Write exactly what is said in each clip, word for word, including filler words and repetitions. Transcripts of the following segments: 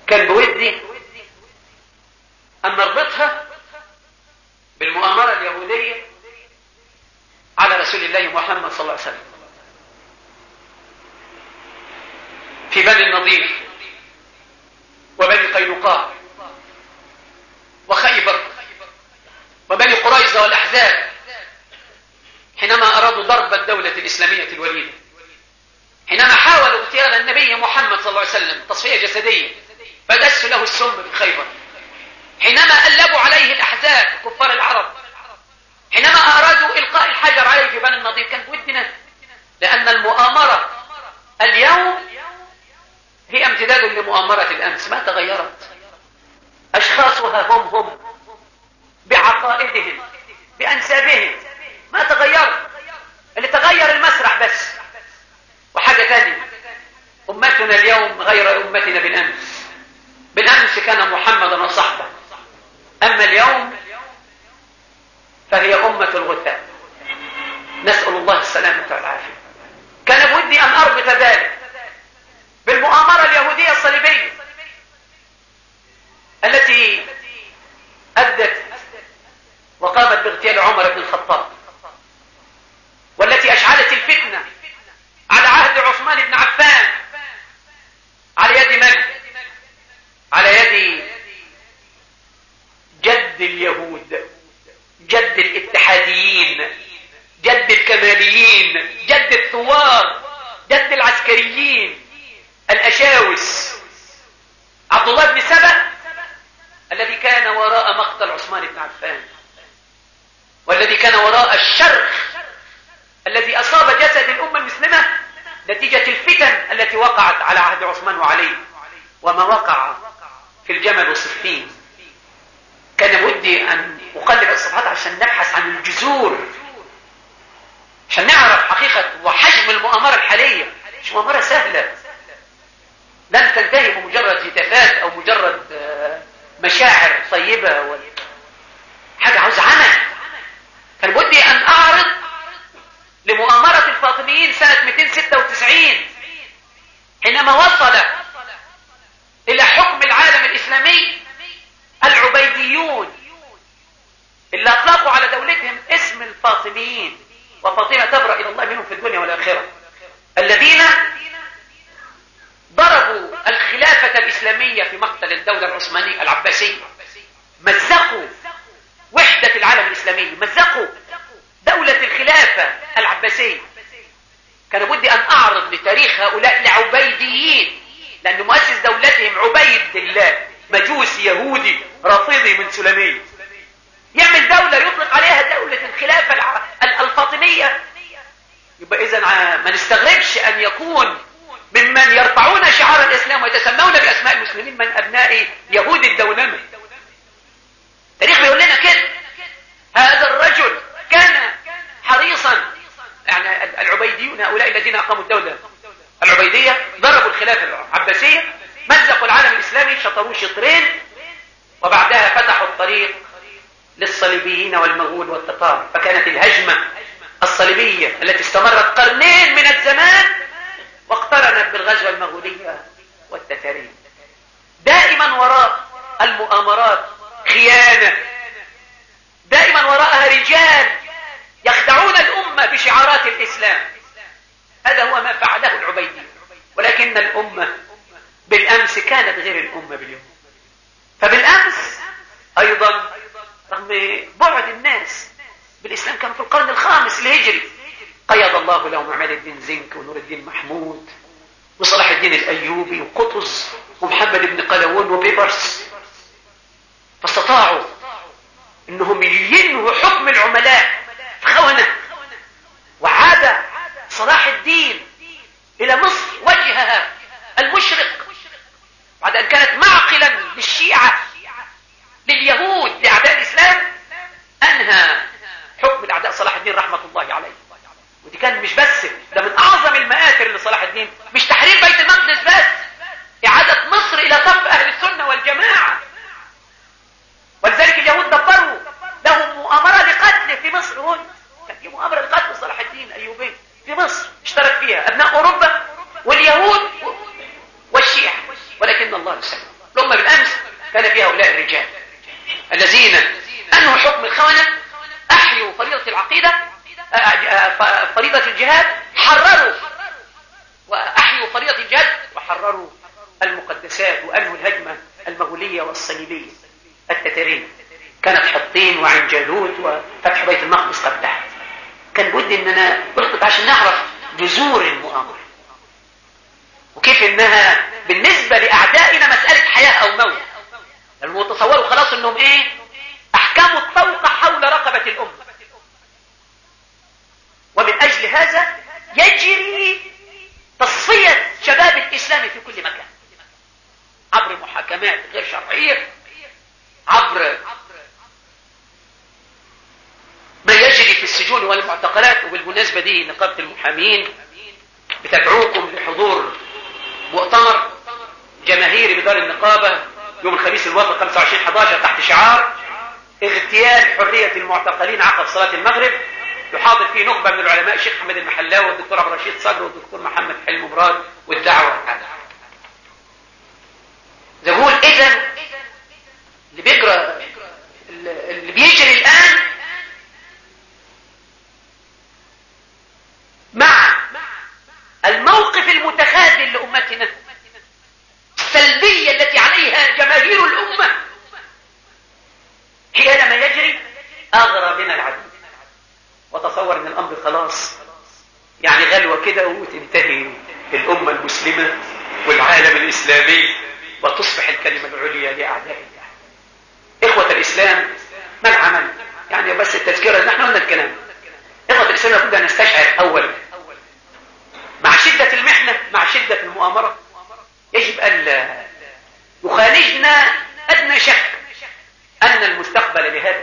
كان بودي أن نربطها بالمؤامرة اليهودية على رسول الله محمد صلى الله عليه وسلم في بني النضير وبني قينقاع وخيبر وبني قريظة والأحزاب، حينما أرادوا ضرب الدولة الإسلامية الوليدة، حينما حاولوا اغتيال النبي محمد صلى الله عليه وسلم تصفية جسدية فدسوا له السم بخيبر، حينما قلبوا عليه الأحزاب كفار العرب، حينما أرادوا إلقاء الحجر عليه في بني النضير، كانت ودنا، لأن المؤامرة اليوم هي امتداد لمؤامرة الأمس، ما تغيرت، أشخاصها هم هم بعقائدهم بأنسابهم، ما تغيرت، اللي تغير المسرح بس. وحاجة ثانية، أمتنا اليوم غير أمتنا بالأمس. بالأمس كان محمد وصحبه، أما اليوم فهي أمة الغثاء، نسأل الله السلامة والعافية. كان بودي أن أربط ذلك بالمؤامرة اليهودية الصليبية التي أدت وقامت باغتيال عمر بن الخطاب، والتي أشعلت الفتنة على عهد عثمان بن عفان، على يد من؟ على يد جد اليهود، جد الاتحاديين، جد الكماليين، جد الثوار، جد العسكريين، الأشاوس، عبد الله بن سبأ الذي كان وراء مقتل عثمان بن عفان، والذي كان وراء الشرخ الذي أصاب جسد الأمة المسلمة نتيجة الفتن التي وقعت على عهد عثمان وعلي وما وقع في الجمل والصفين. كان ودي أن أقلب الصفحات عشان نبحث عن الجذور، عشان نعرف حقيقة وحجم المؤامرة الحالية. مش مؤامرة سهلة لن تنتهي بمجرد هتافات أو مجرد مشاعر طيبة، حاجة عاوز عمل. كان بدي أن أعرض لمؤامرة الفاطميين سنة مئتين وستة وتسعين حينما وصل إلى حكم العالم الإسلامي العبيديون اللي أطلقوا على دولتهم اسم الفاطميين، وفاطمة تبرأ إلى الله منهم في الدنيا والآخرة، الذين ضربوا الخلافة الإسلامية في مقتل الدولة العثمانية العباسية، مزقوا وحدة العالم الإسلامي، مزقوا دولة الخلافة العباسية. كان بدي أن أعرض لتاريخ هؤلاء العبيديين، لأن مؤسس دولتهم عبيد الله، مجوسي يهودي رافضي من سلمية، يعمل دولة يطلق عليها دولة الخلافة الفاطمية. يبقى إذن ما نستغربش أن يكون ممن يرفعون شعار الإسلام ويتسمون بأسماء المسلمين من أبناء يهود الدونمة. التاريخ بيقول لنا كده، هذا الرجل كان حريصا، يعني العبيديون هؤلاء الذين أقاموا الدولة العبيدية ضربوا الخلافة العباسية، مزقوا العالم الإسلامي، شطروه شطرين، وبعدها فتحوا الطريق للصليبيين والمغول والتتار. فكانت الهجمة الصليبية التي استمرت قرنين من الزمان واقترنت بالغزوة المغولية والتتارية. دائما وراء المؤامرات خيانة، دائما وراءها رجال يخدعون الأمة بشعارات الإسلام. هذا هو ما فعله العبيدي، ولكن الأمة بالأمس كانت غير الأمة باليوم. فبالأمس أيضا رغم بعد الناس بالإسلام كانوا في القرن الخامس الهجري، قيض الله لهم عماد الدين زنك ونور الدين محمود وصلاح الدين الأيوبي وقطز ومحمد بن قلاوون وبيبرس، فاستطاعوا انهم ينهوا حكم العملاء خونة. وعاد صلاح الدين الى مصر وجهها المشرق بعد ان كانت معقلا للشيعة لليهود لاعداء الاسلام، انهى حكم الاعداء صلاح الدين رحمة الله عليه. ودي كان مش بس، ده من اعظم المآثر لصلاح الدين، مش تحرير بيت المقدس بس، اعادة مصر الى صف اهل السنة والجماعة. ولذلك اليهود دبروا لهم مؤامرة لقتل في مصر. هون كان في مؤامرة لقتل صلاح الدين الأيوبي في مصر، اشترك فيها أبناء أوروبا واليهود والشيعة، ولكن الله سلم. الأمة بالأمس كان فيها هؤلاء الرجال الذين أنهوا حكم الخونة، أحيوا فريضة العقيدة، فريضة الجهاد، حرروا وأحيوا فريضة الجهاد وحرروا المقدسات، وأنهوا الهجمة المغولية والصليبية التتارية. كانت حطين وعين جالوت وفتح بيت المقدس قبلها. كان بد أننا نلقط عشان نعرف جذور المؤامرة وكيف أنها بالنسبة لأعدائنا مسألة حياة أو موت. لأنهم تصوروا خلاص أنهم إيه؟ أحكام الطوق حول رقبة الأمة. ومن أجل هذا يجري تصفية شباب الإسلام في كل مكان عبر محاكمات غير شرعية، عبر ما يجري في السجون والمعتقلات. وبالمناسبة دي نقابة المحامين بتدعوكم لحضور مؤتمر جماهيري بدار النقابة يوم الخميس الوافق خمسة وعشرين أحد عشر تحت شعار اغتيال حرية المعتقلين عقب صلاة المغرب. يحاضر فيه نخبة من العلماء الشيخ حمد المحلاوي والدكتور عبد الرشيد صقر والدكتور محمد حلمي مراد والدعوة هذا. نقول إذن اللي بيجرى اللي بيجري الآن مع الموقف المتخاذل لأمتنا، السلبية التي عليها جماهير الأمة حينما يجري أغرى بنا العدو. وتصور ان الامر خلاص يعني غلوة كده وتنتهي الامة المسلمة والعالم الاسلامي وتصبح الكلمة العليا لاعداء الله. اخوة الاسلام ما العمل؟ يعني بس التذكرة، نحن قلنا الكلام. اخوة الاسلام لابد ان نستشعر اولا مع شدة المحنة، مع شدة المؤامرة، يجب ان يخالجنا ادنى شك ان المستقبل لهذا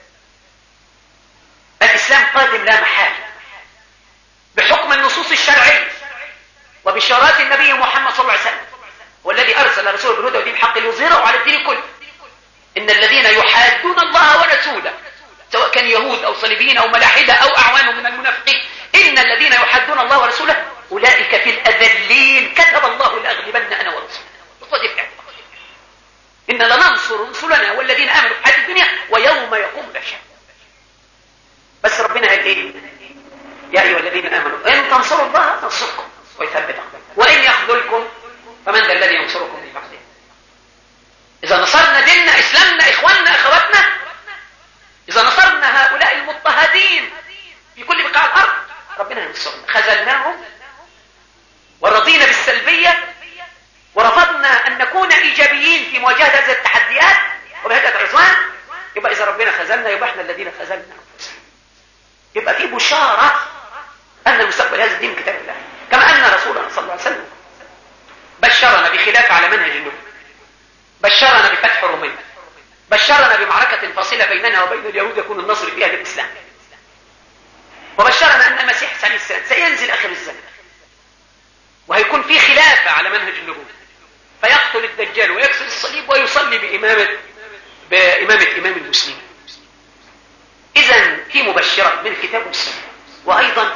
الإسلام قادم لا محالة بحكم النصوص الشرعية وبشارات النبي محمد صلى الله عليه وسلم، والذي أرسل رسوله بالهدى ودين الحق ليظهره على الدين كله. إن الذين يحادون الله ورسوله سواء كان يهود أو صليبيين أو ملاحدة أو أعوان من المنافقين، إن الذين يحادون الله ورسوله أولئك في الأذلين كتب الله لأغلبن أنا ورسوله. إن لننصر رسلنا والذين آمنوا في حياة الدنيا ويوم يقوم الأشهاد. بس ربنا قال ايه؟ يا ايها الذين امنوا ان تنصروا الله ينصركم ويثبت اقدامكم وان يخذلكم فمن ذا الذي ينصركم من بعده. اذا نصرنا ديننا، اسلامنا، اخواننا، اخواتنا، اذا نصرنا هؤلاء المضطهدين في كل بقاع الارض ربنا ينصرنا. خذلناهم ورضينا بالسلبيه ورفضنا ان نكون ايجابيين في مواجهه هذه التحديات وبهذا العصيان، يبقى اذا ربنا خذلنا يبقى احنا الذين خذلنا انفسنا. يبقى في بشارة أن المستقبل هذا الدين كتاب الله، كما أن رسولنا صلى الله عليه وسلم بشرنا بخلافة على منهج النبوة، بشرنا بفتح رومية، بشرنا بمعركة فاصلة بيننا وبين اليهود يكون النصر فيها للإسلام، وبشرنا أن المسيح عليه السلام سينزل آخر الزمن وهيكون في خلافة على منهج النبوة، فيقتل الدجال ويكسر الصليب ويصلي بإمامة بإمامة إمام المسلمين. إذن في مبشرات من الكتاب والسنة. وأيضا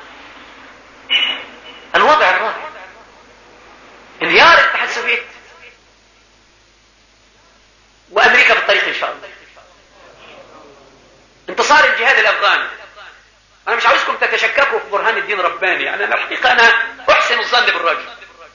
الوضع الرابع انهيار الاتحاد السوفيتي وأمريكا في الطريق إن شاء الله، انتصار الجهاد الأفغاني. أنا مش عاوزكم تتشككوا في برهان الدين رباني، أنا الحقيقة أنا أحسن الظن بالرجل،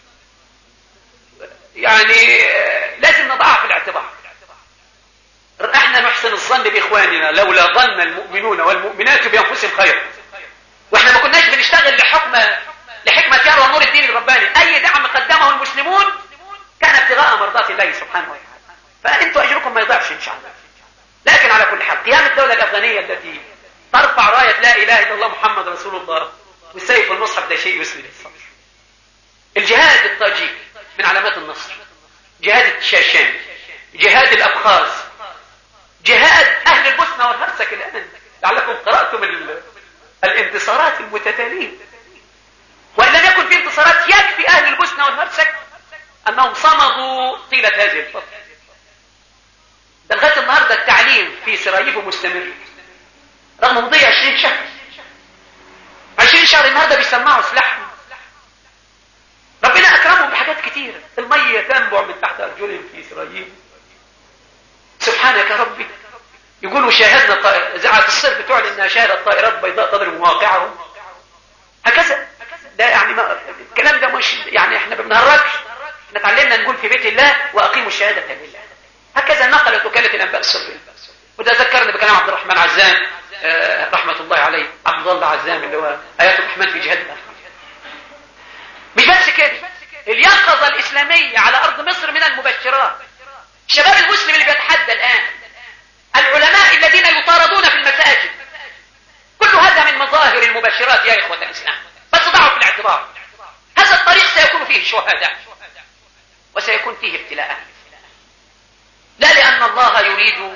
يعني لازم نضعها في الاعتبار. احنا نحسن الظن باخواننا لولا ظن المؤمنون والمؤمنات بانفسهم خيرا، واحنا ما كناش بنشتغل لحكم لحكمه يرى ونور الدين الرباني. اي دعم قدمه المسلمون كان ابتغاء مرضات الله سبحانه وتعالى، فانتوا اجركم ما يضيعش ان شاء الله. لكن على كل حال قيام الدوله الافغانيه التي ترفع رايه لا اله الا الله محمد رسول الله والسيف والمصحف ده شيء يسلم الصدر. الجهاد الطاجيك من علامات النصر، جهاد الشاشان، جهاد الابخاز، جهاد أهل البوسنة والهرسك الآن، لعلكم قرأتم الانتصارات المتتالية. وإن لم يكن في انتصارات يكفي أهل البوسنة والهرسك أنهم صمدوا طيلة هذه الفترة. ده لغاية النهاردة التعليم في سراييفو مستمر رغم مضي عشرين شهر. عشرين شهر النهاردة بيسمعوا سلاحهم. ربنا أكرمهم بحاجات حاجات كتيرة. المية تنبع من تحت أرجلهم في إسرائيل. سبحانك يا ربي. يقولوا شاهدنا إذاعة الصرب تعلن أنها شاهدت طائرات بيضاء تضرب مواقعهم. هكذا. ده يعني ما الكلام ده مش يعني احنا ما بنهرجش. احنا اتعلمنا نقول في بيت الله وأقيموا الشهادة لله. هكذا نقلت وكالة الأنباء الصربية. وده ذكرني بكلام عبد الرحمن عزام آه رحمة الله عليه، عبد الله عزام اللي هو آيات الرحمن في جهاد الله. مش بس كده، اليقظة الإسلامية على أرض مصر من المبشرات. الشباب المسلم اللي بيتحدى الآن، العلماء الذين يطاردون في المساجد، كل هذا من مظاهر المبشرات يا إخوة الإسلام. بس ضعوا في الاعتبار، هذا الطريق سيكون فيه شهداء وسيكون فيه ابتلاءات، لا لأن الله يريد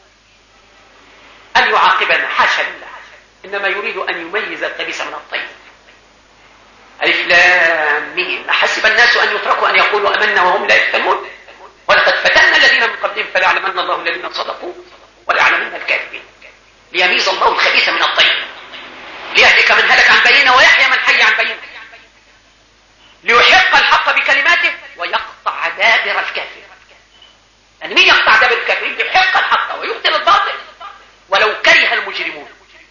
أن يعاقبنا، حاشا لله، إنما يريد أن يميز الخبيث من الطيب. ألف لام ميم، أحسب الناس أن يتركوا أن يقولوا أمنا وهم لا يفتنون ولقد فتنا الذين من قبلهم فليعلمن الله الذين صدقوا وليعلمن الكاذبين ليميز الله الخبيث من الطيب، ليهلك من هلك عن بينه ويحيى من حي عن بينه، ليحق الحق بكلماته ويقطع دابر الكافر. يعني مين يقطع دابر الكافرين؟ ليحق الحق ويبطل الباطل ولو كره المجرمون.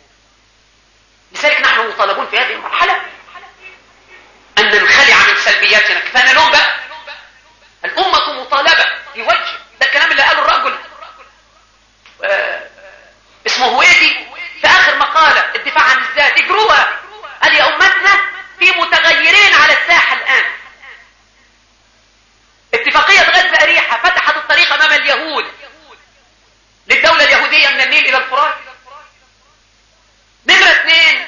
لذلك نحن مطالبون في هذه المرحلة أن ننخلع من سلبياتنا. كفانا لهم بقى. الأمة مطالبة في وجه ده الكلام اللي قاله الرجل آه اسمه هويدي في آخر مقالة الدفاع عن الذات، اجروها. قال يا أمتنا في متغيرين على الساحة الآن. اتفاقية غزة أريحة فتحت الطريق أمام اليهود للدولة اليهودية من النيل إلى الفرات. نمرة اثنين،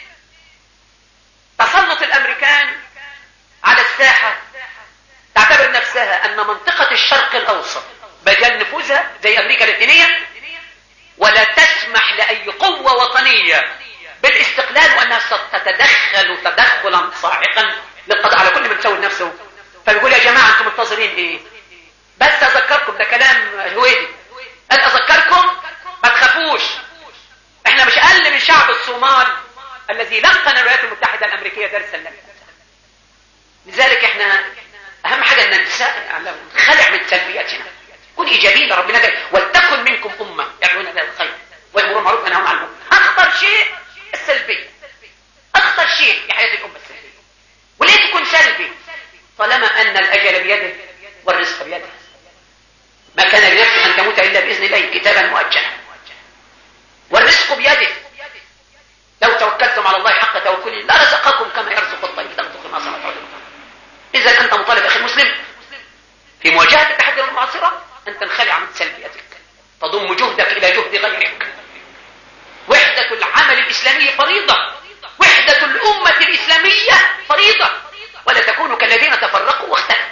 تسلط الأمريكان على الساحة، تعتبر نفسها أن منطقة الشرق الأوسط مجال نفوذها زي أمريكا اللاتينية، ولا تسمح لأي قوة وطنية بالاستقلال، وأنها ستتدخل تدخلا صاعقا للقضاء على كل من سوي نفسه. فبيقول يا جماعة أنتم منتظرين إيه؟ بس أذكركم، ده كلام الهويدي، قال أذكركم ما تخافوش، احنا مش أقل من شعب الصومال الذي لقن الولايات المتحدة الأمريكية درسا لنا. لذلك احنا أهم حاجة أن نخلع من سلبياتنا، كن إيجابيين لربنا ده. ولتكن منكم أمة يدعون إلى الخير ويأمرون بالمعروف وينهون عن المنكر. أخطر شيء السلبية، أخطر شيء في حياة الأمة السلبية. وليه تكون سلبي؟ طالما أن الأجل بيده والرزق بيده. ما كان لنفس أن تموت إلا بإذن الله كتابا مؤجلا، والرزق بيده. لو توكلتم على الله حق توكله لرزقكم كما يرزق الطير تغدو خماصا وتعود. إذا أنت مطالب أخي المسلم في مواجهة التحدي والمعاصرة أن تنخلع من سلبيتك، تضم جهدك إلى جهد غيرك. وحدة العمل الإسلامي فريضة، وحدة الأمة الإسلامية فريضة، ولا تكونوا كالذين تفرقوا واختلفوا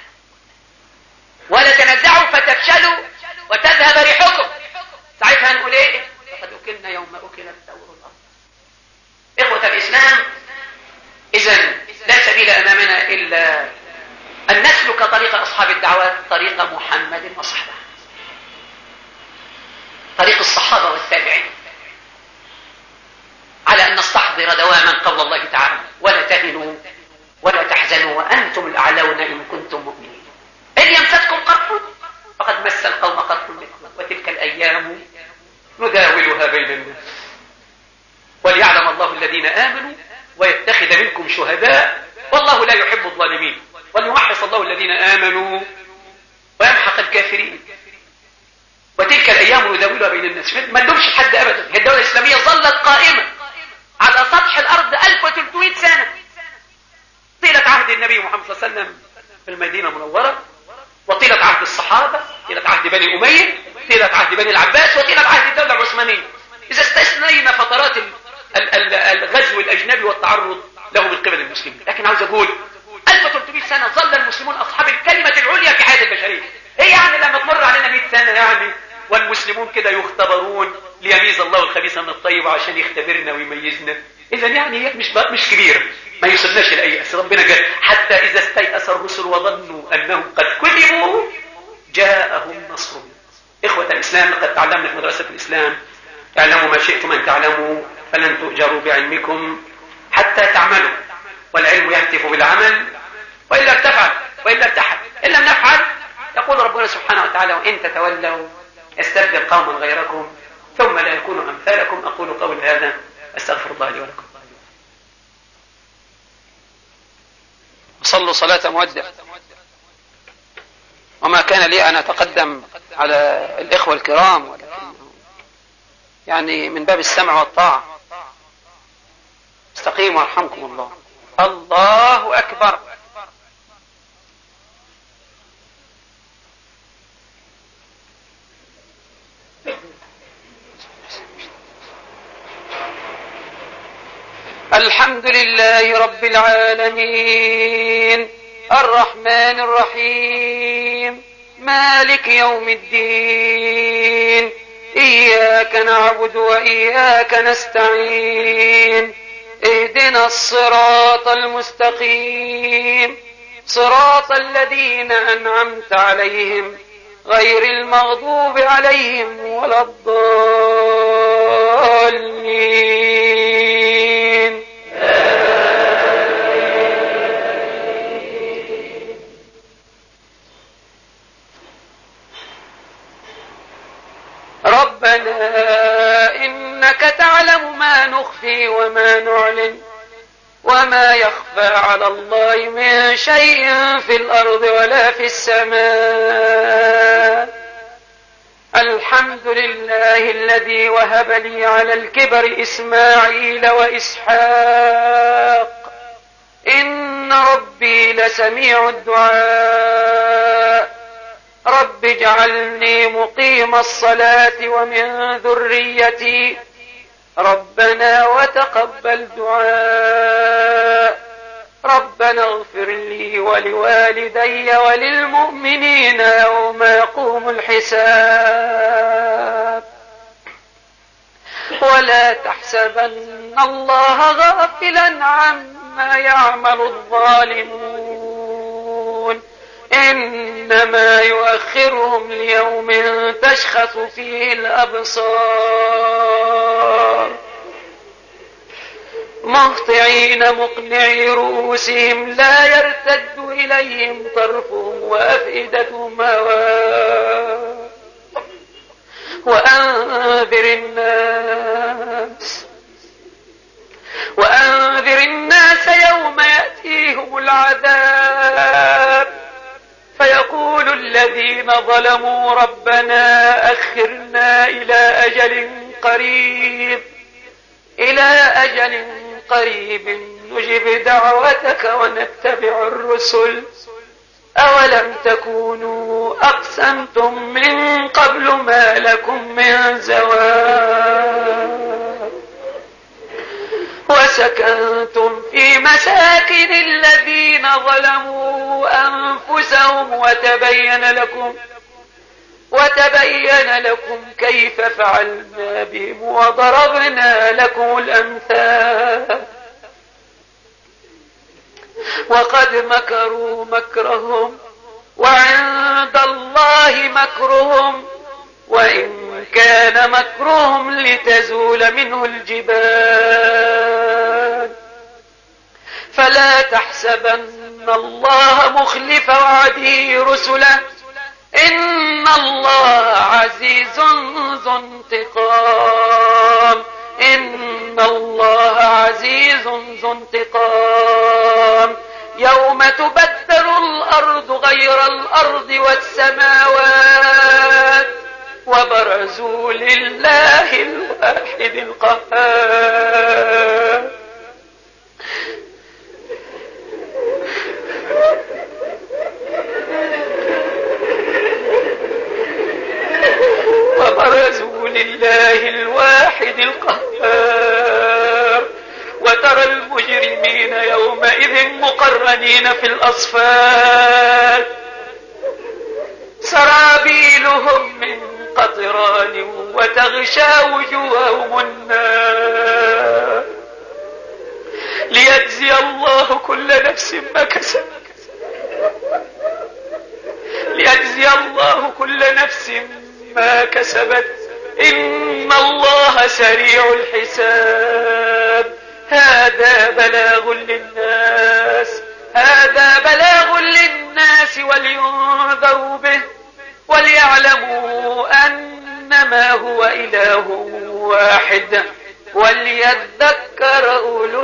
ولا تنازعوا فتفشلوا وتذهب ريحكم. ساعتها نقول ايه؟ لقد أكلنا يوم أكل الثور الأرض. إخوة الإسلام، إذن لا سبيل أمامنا إلا أن نسلك طريق أصحاب الدعوات، طريق محمد وصحبه، طريق الصحابة والتابعين، على أن نستحضر دواما قول الله تعالى ولا تهنوا ولا تحزنوا وأنتم الأعلون إن كنتم مؤمنين. إن يمسسكم قرح فقد مس القوم قرح مثله وتلك الأيام نداولها بين الناس وليعلم الله الذين آمنوا ويتخذ منكم شهداء والله لا يحب الظالمين وليمحص الله الذين آمنوا ويمحق الكافرين. وتلك الأيام نداولها بين الناس. ما ندومش حد أبدا. هي الدولة الإسلامية ظلت قائمة على سطح الأرض ألف وثلاثمائة سنة، طيلة عهد النبي محمد صلى الله عليه وسلم في المدينة المنورة، وطيلة عهد الصحابة، طيلة عهد بني أمية، طيلة عهد بني العباس، وطيلة عهد الدولة العثمانية. إذا استثنينا فترات الغزو الأجنبي والتعرض له من قبل المسلمين. لكن عاوز أقول ألف وثلاثمائة سنة ظل المسلمون أصحاب الكلمة العليا في حياة البشرية. إيه يعني لما تمر علينا مئة سنة يعني والمسلمون كده يختبرون ليميز الله الخبيث من الطيب عشان يختبرنا ويميزنا؟ إذا يعني هي مش مش كبيرة، ما يوصلناش لأي أس. ربنا قال حتى إذا استيأس الرسل وظنوا أنهم قد كذبوا جاءهم نصرنا. إخوة الإسلام، لقد تعلمنا في مدرسة الإسلام اعلموا ما شئتم أن تعلموا فلن تؤجروا بعلمكم حتى تعملوا، والعلم يهتف بالعمل وإلا ارتفع. وإلا ارتحل. إن لم نفعل يقول ربنا سبحانه وتعالى وإن تتولوا يستبدل قوما غيركم ثم لا يكونوا أمثالكم. أقول قول هذا أستغفر الله لي ولكم. صلوا صلاة مودع. وما كان لي أن أتقدم على الإخوة الكرام ولكن يعني من باب السمع والطاعة. استقيموا رحمكم الله. الله أكبر. الحمد لله رب العالمين الرحمن الرحيم مالك يوم الدين إياك نعبد وإياك نستعين اهدنا الصراط المستقيم صراط الذين أنعمت عليهم غير المغضوب عليهم ولا الضالين. ربنا إنك تعلم ما نخفي وما نعلن وما يخفى على الله من شيء في الأرض ولا في السماء. الحمد لله الذي وهب لي على الكبر إسماعيل وإسحاق إن ربي لسميع الدعاء. رب اجعلني مقيم الصلاة ومن ذريتي ربنا وتقبل دعاء. ربنا اغفر لي ولوالدي وللمؤمنين يوم يقوم الحساب. ولا تحسبن الله غافلا عما يعمل الظالمون إنما يؤخرهم ليوم تشخص فيه الأبصار مهطعين مقنعي رؤوسهم لا يرتد إليهم طرفهم وأفئدتهم هواء. وأنذر الناس وأنذر الناس يوم يأتيهم العذاب فيقول الذين ظلموا ربنا أخرنا إلى أجل قريب إلى أجل قريب نجب دعوتك ونتبع الرسل أولم تكونوا أقسمتم من قبل ما لكم من زوال وسكنتم في مساكن الذين ظلموا أنفسهم وتبين لكم وتبين لكم كيف فعلنا بهم وضربنا لكم الأمثال وقد مكروا مكرهم وعند الله مكرهم وإن كان مكرهم لتزول منه الجبال. فلا تحسبن الله مخلف وعده رسله إن الله عزيز ذو انتقام إن الله عزيز ذو انتقام. يوم تبدل الأرض غير الأرض والسماوات وبرزوا لله الواحد القهار. وبرزوا لله الواحد القهار وترى المجرمين يومئذ مقرنين في الأصفاد سرابيلهم من قطران وتغشى وجوههم النار ليجزي الله كل نفس ما كسبت ليجزي الله كل نفس ما كسبت إن الله سريع الحساب. هذا بلاغ للناس هذا بلاغ للناس للناس ولينذروا به وليعلموا أنما هو إله واحد وليذكر أولو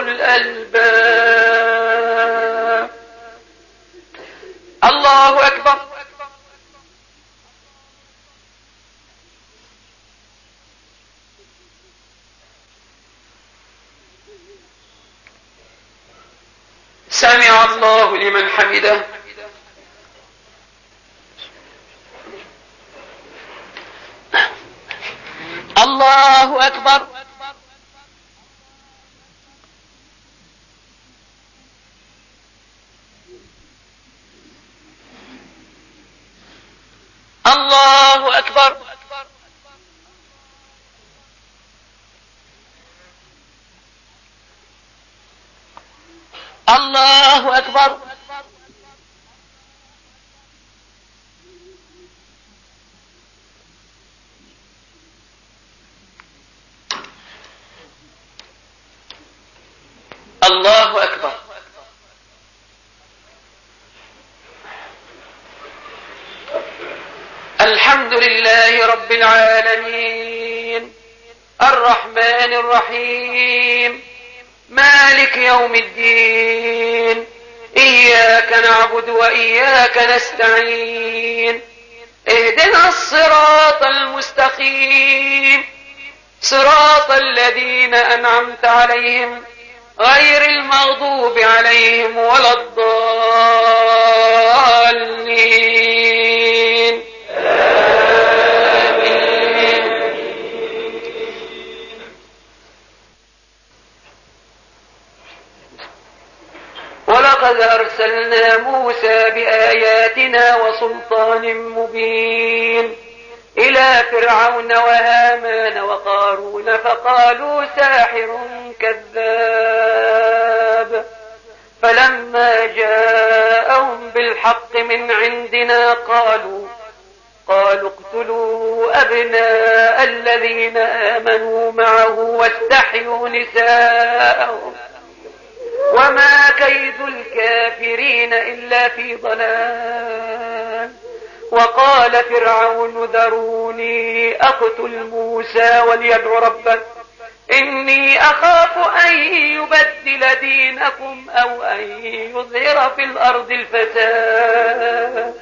الألباب. الله أكبر. سمع الله لمن حمده. الله أكبر. الله أكبر. الله أكبر. الله أكبر. الحمد لله رب العالمين الرحمن الرحيم مالك يوم الدين إياك نعبد وإياك نستعين اهدنا الصراط المستقيم صراط الذين أنعمت عليهم غير المغضوب عليهم ولا الضالين. ولقد أرسلنا موسى بآياتنا وسلطان مبين إلى فرعون وهامان وقارون فقالوا ساحر كذاب فلما جاءهم بالحق من عندنا قالوا قالوا اقتلوا أبناء الذين آمنوا معه واستحيوا نساءهم وما كيد الكافرين إلا في ضلال. وقال فرعون ذروني أقتل موسى وليدع ربه إني أخاف أن يبدل دينكم أو أن يظهر في الأرض الفساد.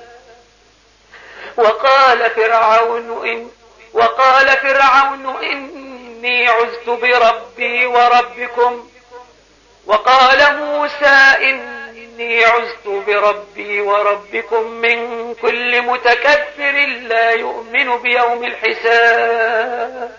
وقال فرعون إن وقال فرعون إني عزت بربي وربكم وقال موسى إني عزت بربي وربكم من كل متكبر لا يؤمن بيوم الحساب.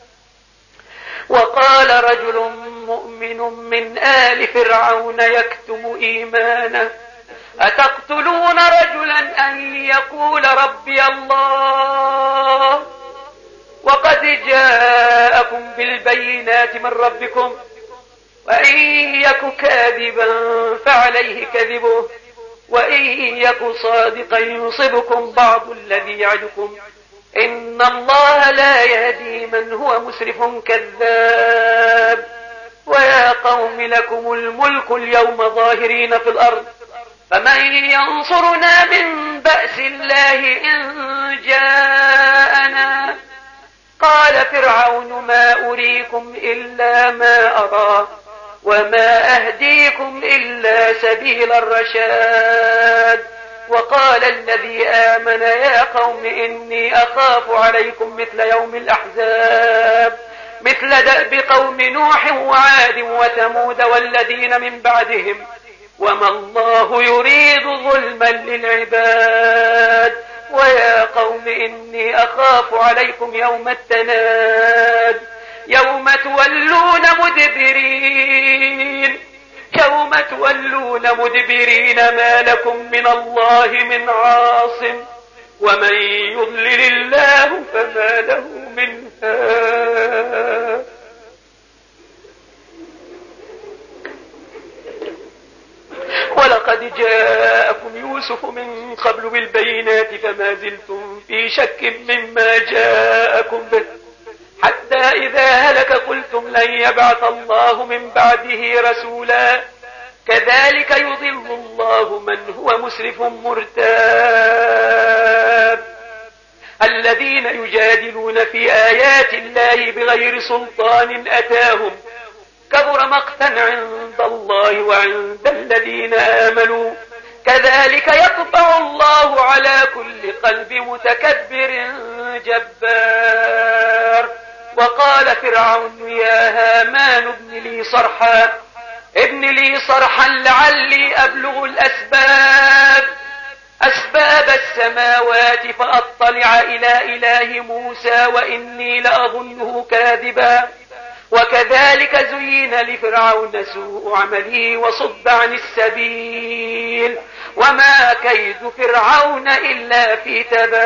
وقال رجل مؤمن من آل فرعون يكتم إيمانه أتقتلون رجلا أن يقول ربي الله وقد جاءكم بالبينات من ربكم وإن يك كاذبا فعليه كذبه وإن يك صادقا يصبكم بعض الذي يعدكم إن الله لا يهدي من هو مسرف كذاب. ويا قوم لكم الملك اليوم ظاهرين في الأرض فمن ينصرنا من بأس الله إن جاءنا. قال فرعون ما أريكم إلا ما أرى وما أهديكم إلا سبيل الرشاد. وقال الذي آمن يا قوم إني أخاف عليكم مثل يوم الأحزاب مثل دأب قوم نوح وعاد وثمود والذين من بعدهم وما الله يريد ظلما للعباد. ويا قوم إني أخاف عليكم يوم التناد يوم تولون مدبرين يوم تولون مدبرين ما لكم من الله من عاصم ومن يضلل الله فما له من هاد. ولقد جاءكم يوسف من قبل بالبينات فما زلتم في شك مما جاءكم به حتى إذا هلك قلتم لن يبعث الله من بعده رسولا كذلك يضل الله من هو مسرف مرتاب. الذين يجادلون في آيات الله بغير سلطان أتاهم كبر مقتا عند الله وعند الذين آمنوا كذلك يطبع الله على كل قلب متكبر جبار. وقال فرعون يا هامان ابن لي صرحا ابن لي صرحا لعلي أبلغ الأسباب أسباب السماوات فأطلع إلى إله موسى وإني لأظنه كاذبا. وكذلك زين لفرعون سوء عمله وصد عن السبيل وما كيد فرعون إلا في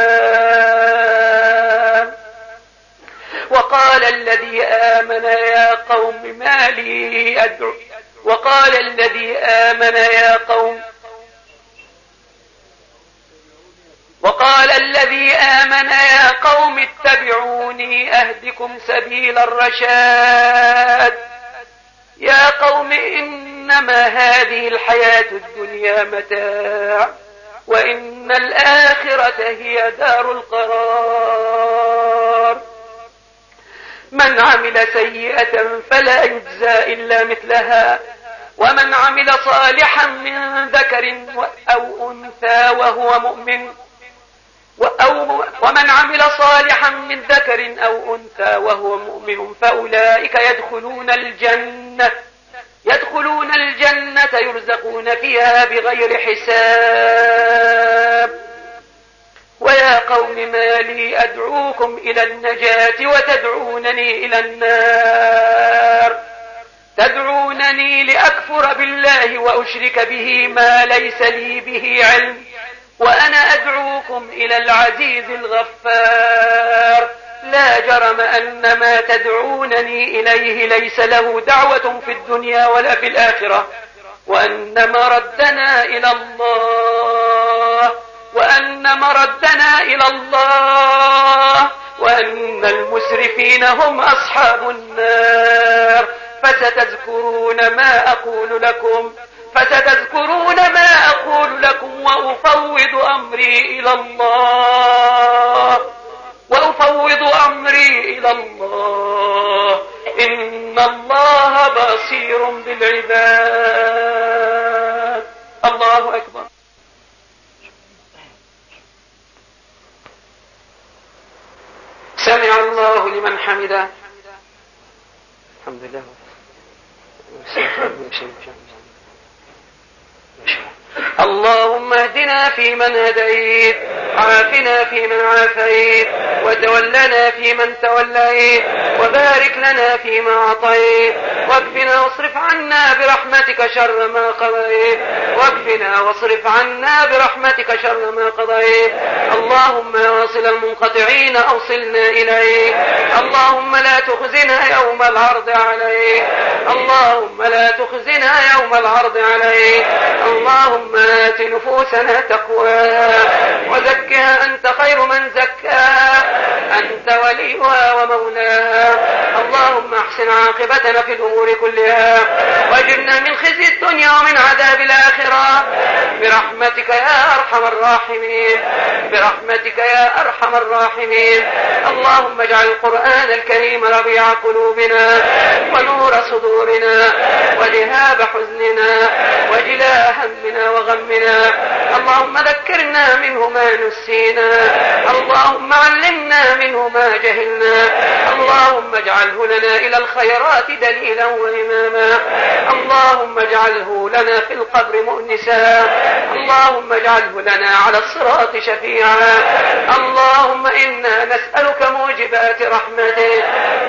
تباب. وقال الذي آمن يا قوم ما لي أدعو وقال الذي آمن يا قوم وقال الذي آمن يا قوم اتبعوني أهدكم سبيل الرشاد. يا قوم إنما هذه الحياة الدنيا متاع وإن الآخرة هي دار القرار. من عمل سيئة فلا يجزى إلا مثلها ومن عمل صالحا من ذكر أو أنثى وهو مؤمن أو ومن عمل صالحا من ذكر أو أنثى وهو مؤمن فأولئك يدخلون الجنة يدخلون الجنة يرزقون فيها بغير حساب. ويا قوم ما لي أدعوكم إلى النجاة وتدعونني إلى النار تدعونني لأكفر بالله وأشرك به ما ليس لي به علم وأنا أدعوكم إلى العزيز الغفار. لا جرم أن ما تدعونني إليه ليس له دعوة في الدنيا ولا في الآخرة وأن مردنا إلى الله وأن مردنا إلى الله وأن المسرفين هم أصحاب النار. فستذكرون ما أقول لكم فستذكرون ما أقول لكم وأفوض أمري إلى الله وأفوض أمري إلى الله إن الله بصير بالعباد. الله أكبر. سمع الله لمن حمده. الحمد لله. اللهم اهدنا فيمن هديت عافنا فيمن عافيت وتولنا فيمن توليت وبارك لنا فيما أعطيت واكفنا واصرف عنا برحمتك شر ما قضيت واكفنا واصرف عنا برحمتك شر ما قضيت. اللهم واصل المنقطعين أوصلنا إليك. اللهم لا تخزنا يوم العرض عليك. اللهم لا تخزنا يوم العرض عليك. اللهم آت نفوسنا تقواها وزكها أنت خير من زكاها أنت وليها ومولاها. اللهم احسن عاقبتنا في الأمور كلها واجرنا من خزي الدنيا ومن عذاب الآخرة برحمتك يا أرحم الراحمين برحمتك يا أرحم الراحمين. اللهم اجعل القرآن الكريم ربيع قلوبنا ونور صدورنا وذهاب حزننا وجلاء همنا وغمنا. اللهم ذكرنا منه ما نسينا. اللهم علمنا منه ما جهلنا. اللهم اجعله لنا إلى الخيرات دليلا وإماما. اللهم اجعله لنا في القبر مؤنسا. اللهم اجعله لنا على الصراط شفيعا. اللهم إنا نسألك موجبات رحمتك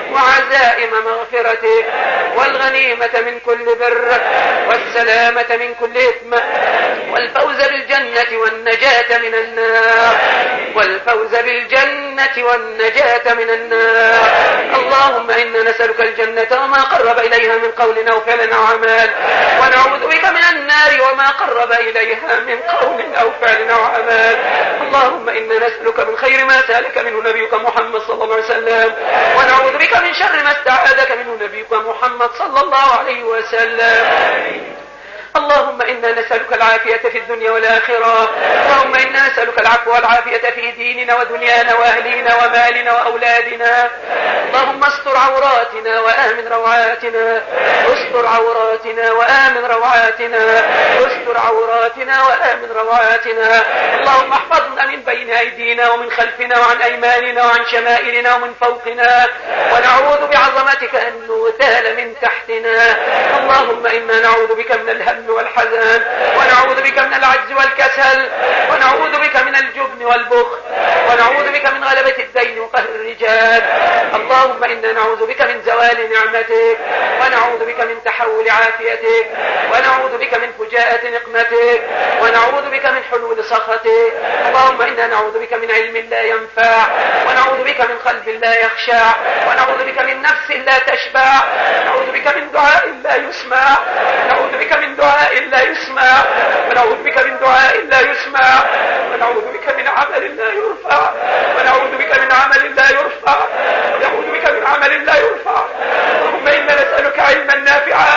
وعزائم مغفرتك والغنيمة من كل بر والسلامة من كل إثم والفوز بالجنة والنجاة من النار والفوز بالجنة والنجاة من النار. اللهم إنا نسألك الجنة وما قرب إليها من قول أو فعل أو عمل ونعوذ بك من النار وما قرب إليها من قول أو فعل أو عمل. اللهم إنا نسألك من خير ما سألك منه نبيك محمد صلى الله عليه وسلم ونعوذ بك من شر ما استعاذك منه نبيك محمد صلى الله عليه وسلم. اللهم إنا نسألك العافية في الدنيا والآخرة. اللهم إنا نسألك العفو والعافية في ديننا ودنيانا وأهلينا ومالنا وأولادنا. اللهم استر عوراتنا وآمن روعاتنا، استر عوراتنا وآمن روعاتنا، استر عوراتنا وآمن روعاتنا. اللهم احفظنا من بين أيدينا ومن خلفنا وعن أيماننا وعن شمائلنا ومن فوقنا، ونعوذ بعظمتك أن نغتال من تحتنا. اللهم إنا نعوذ بك من الهم والحزن، ونعوذ بك من العجز والكسل، ونعوذ بك من الجبن والبخل، ونعوذ بك من غلبة الدين وقهر الرجال. اللهم إنا نعوذ بك من زوال نعمتك، ونعوذ بك من تحول عافيتك، ونعوذ بك من فجاءة نقمتك، ونعوذ بك من حلول سخطك. اللهم إنا نعوذ بك من علم لا ينفع، ونعوذ بك من قلب لا يخشع، ونعوذ بك من نفس لا تشبع، ونعوذ بك من دعاء لا يسمع، ونعوذ بك من دعاء لا يسمع، ونعوذ بك من دعاء لا يسمع، ونعوذ بك من عمل لا يرفع، ونعوذ بك من عمل لا يرفع، ونعوذ بك من عمل لا يرفع. اللهم إنا نسألك علما نافعا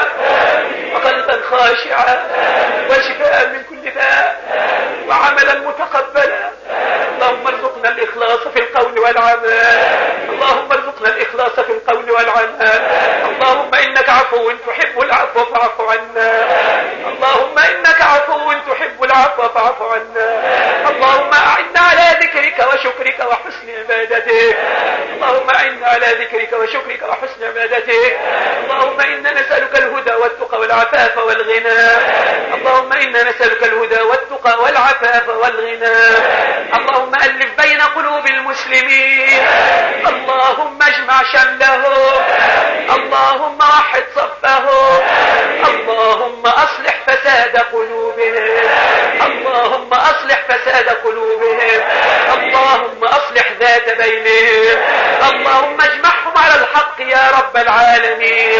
وقلبا خاشعا وشفاء من كل داء وعملا متقبلا. اللهم ارزقنا الإخلاص في القول والعمل، اللهم ارزقنا الإخلاص في القول والعمل. اللهم إنك عفو تحب العفو فاعف عنا، اللهم إنك عفو تحب العفو فاعف عنا. اللهم أعنا على ذكرك وشكرك وحسن عبادتك، اللهم أعنا على ذكرك وشكرك وحسن عبادتك. اللهم إنا نسألك الهدى والتقى والعفاف والغنى، اللهم إنا نسألك الهدى والتقى والعفاف والغنى. اللهم ألف بين قلوب المسلمين، اللهم اجمع شملهم، اللهم وحد صفهم، اللهم أصلح فساد قلوبهم، اللهم أصلح فساد قلوبهم، اللهم أصلح ذات بينهم، اللهم اجمعهم على الحق يا رب العالمين.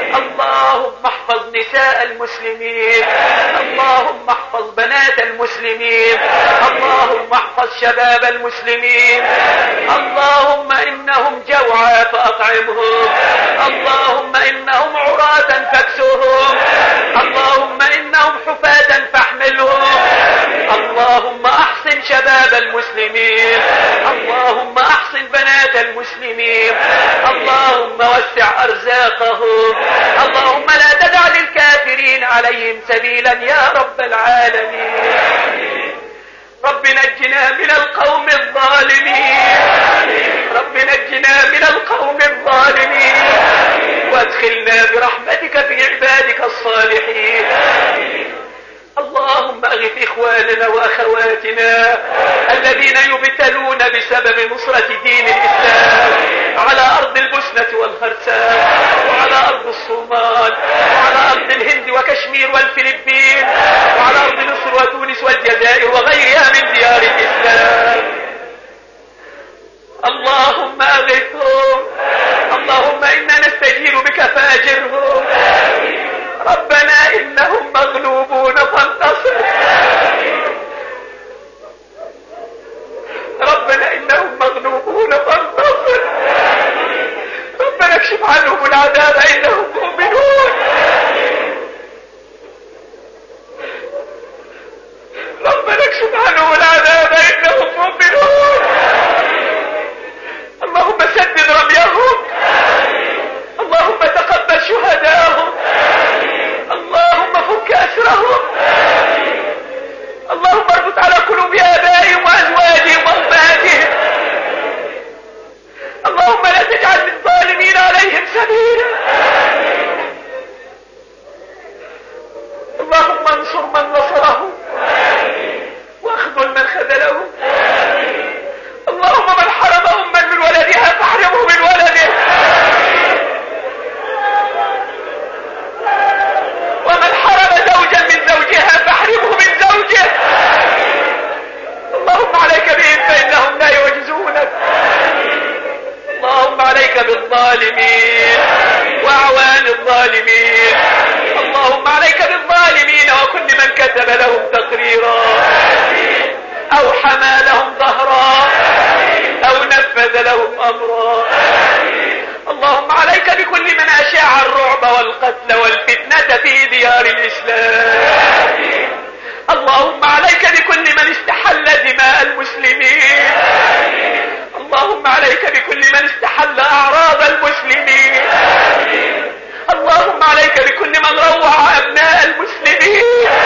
اللهم احفظ نساء المسلمين، اللهم احفظ بنات المسلمين، اللهم احفظ شباب المسلمين. اللهم إنهم جوعى فأطعمهم، اللهم إنهم عراة فاكسوهم، اللهم إنهم حفاة فاحملهم. اللهم أحسن شباب المسلمين، اللهم أحسن بنات المسلمين، اللهم وسع أرزاقهم، اللهم لا تدع للكافرين عليهم سبيلا يا رب العالمين. رب نجنا من القوم الظالمين، رب نجنا من القوم الظالمين، وادخلنا برحمتك في عبادك الصالحين. اللهم اغث إخواننا وأخواتنا الذين يبتلون بسبب نصرة دين الإسلام على أرض البوسنة والخرسان، وعلى أرض الصومال، وعلى أرض الهند وكشمير والفلبين، وعلى أرض مصر وتونس والجزائر وغيرها من ديار الإسلام. اللهم أغثهم، اللهم إنا نستجير بك فاجرهم. ربنا إنهم مغلوبون فانتصر، ربنا إنهم مغلوبون فانتصر، ربنا اكشف عنهم العذاب إنهم مؤمنون، ربنا اكشف عنهم العذاب إنهم مؤمنون. اللهم سدد رميهم، اللهم تقبل شهداءهم، اللهم فك أسرهم، اللهم اربط على قلوب آبائهم وأزواجهم وأمهاتهم، اللهم لا تجعل للظالمين عليهم سبيلا. اللهم انصر من نصرهم واخذل من خذلهم، اللهم من حرم أما من ولدها فاحرمه من ولده، ومن حرم زوجا من زوجها فاحرمه من زوجه. اللهم عليك بهم فإنهم لا يعجزونك، اللهم عليك بالظالمين وأعوان الظالمين، اللهم عليك بالظالمين وكل من كتب لهم تقريرا أو حمى لهم ظهرا أو نفذ لهم أمرا. اللهم عليك بكل من أشاع الرعب والقتل والفتنة في ديار الإسلام. اللهم عليك بكل من استحل دماء المسلمين. اللهم عليك بكل من استحل أعراض المسلمين. اللهم عليك بكل من روع أبناء المسلمين.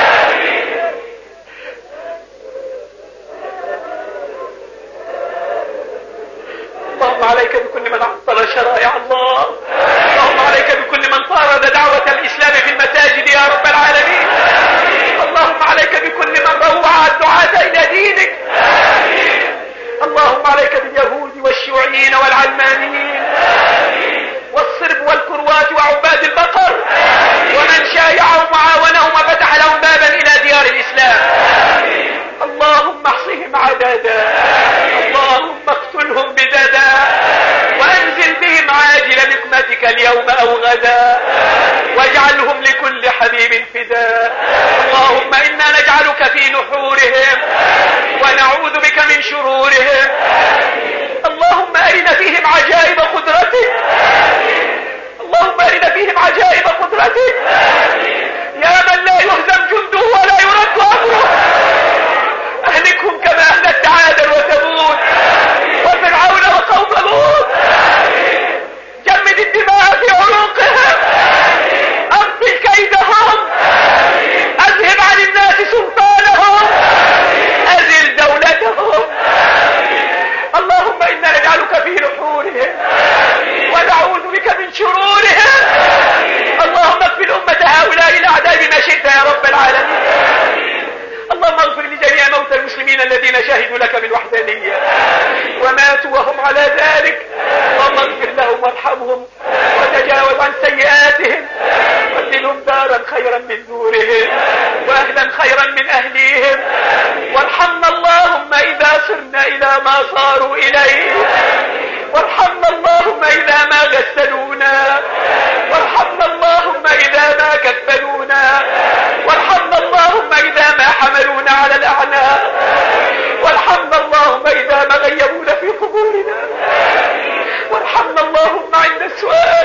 اللهم عليك بكل من عطل شرائع الله. اللهم عليك بكل من طارد دعوة الإسلام في المساجد يا رب العالمين. اللهم عليك بكل من روع الدعاة إلى دينك. اللهم عليك باليهود والشيوعيين والعلمانيين والصرب والكروات وعباد البقر ومن شايعهم وعاونهم وفتح لهم بابا إلى ديار الإسلام. اللهم احصهم عددا. اللهم اقتلهم بددا وانزل بهم عاجل نقمتك اليوم أو غدا واجعلهم لكل حبيب فداء. اللهم إنا نجعلك في نحورهم ونعوذ بك من شرورهم. اللهم أرنا فيهم عجائب قدرتك. اللهم أرنا فيهم عجائب قدرتك يا من لا يهزم جنده ولا يرد أمره. أهلكهم كما أهلكت عادا وثمود وفرعون وقوم لوط. جمد الدماء في عروقهم. أبطل كيدهم. أذهب عن الناس سلطانهم. أزل دولتهم. اللهم إنا نجعلك في نحورهم ونعوذ بك من شرورهم. اللهم اغفر أمة هؤلاء الأعداء بما شئت يا رب العالمين. اللهم اغفر لجميع موتى المسلمين الذين شهدوا لك بالوحدانية وماتوا وهم على ذلك. اللهم اغفر لهم وارحمهم وتجاوز عن سيئاتهم وابدلهم دارا خيرا من دورهم واهلا خيرا من اهليهم. وارحمنا اللهم اذا صرنا الى ما صاروا اليه. وارحمنا اللهم اذا ما غسلونا. وارحمنا اللهم اذا ما كفلونا. وارحمنا اللهم اذا ما حملونا على الاعناق. وارحمنا اللهم اذا ما غيبونا في قبورنا. وارحمنا اللهم عند السؤال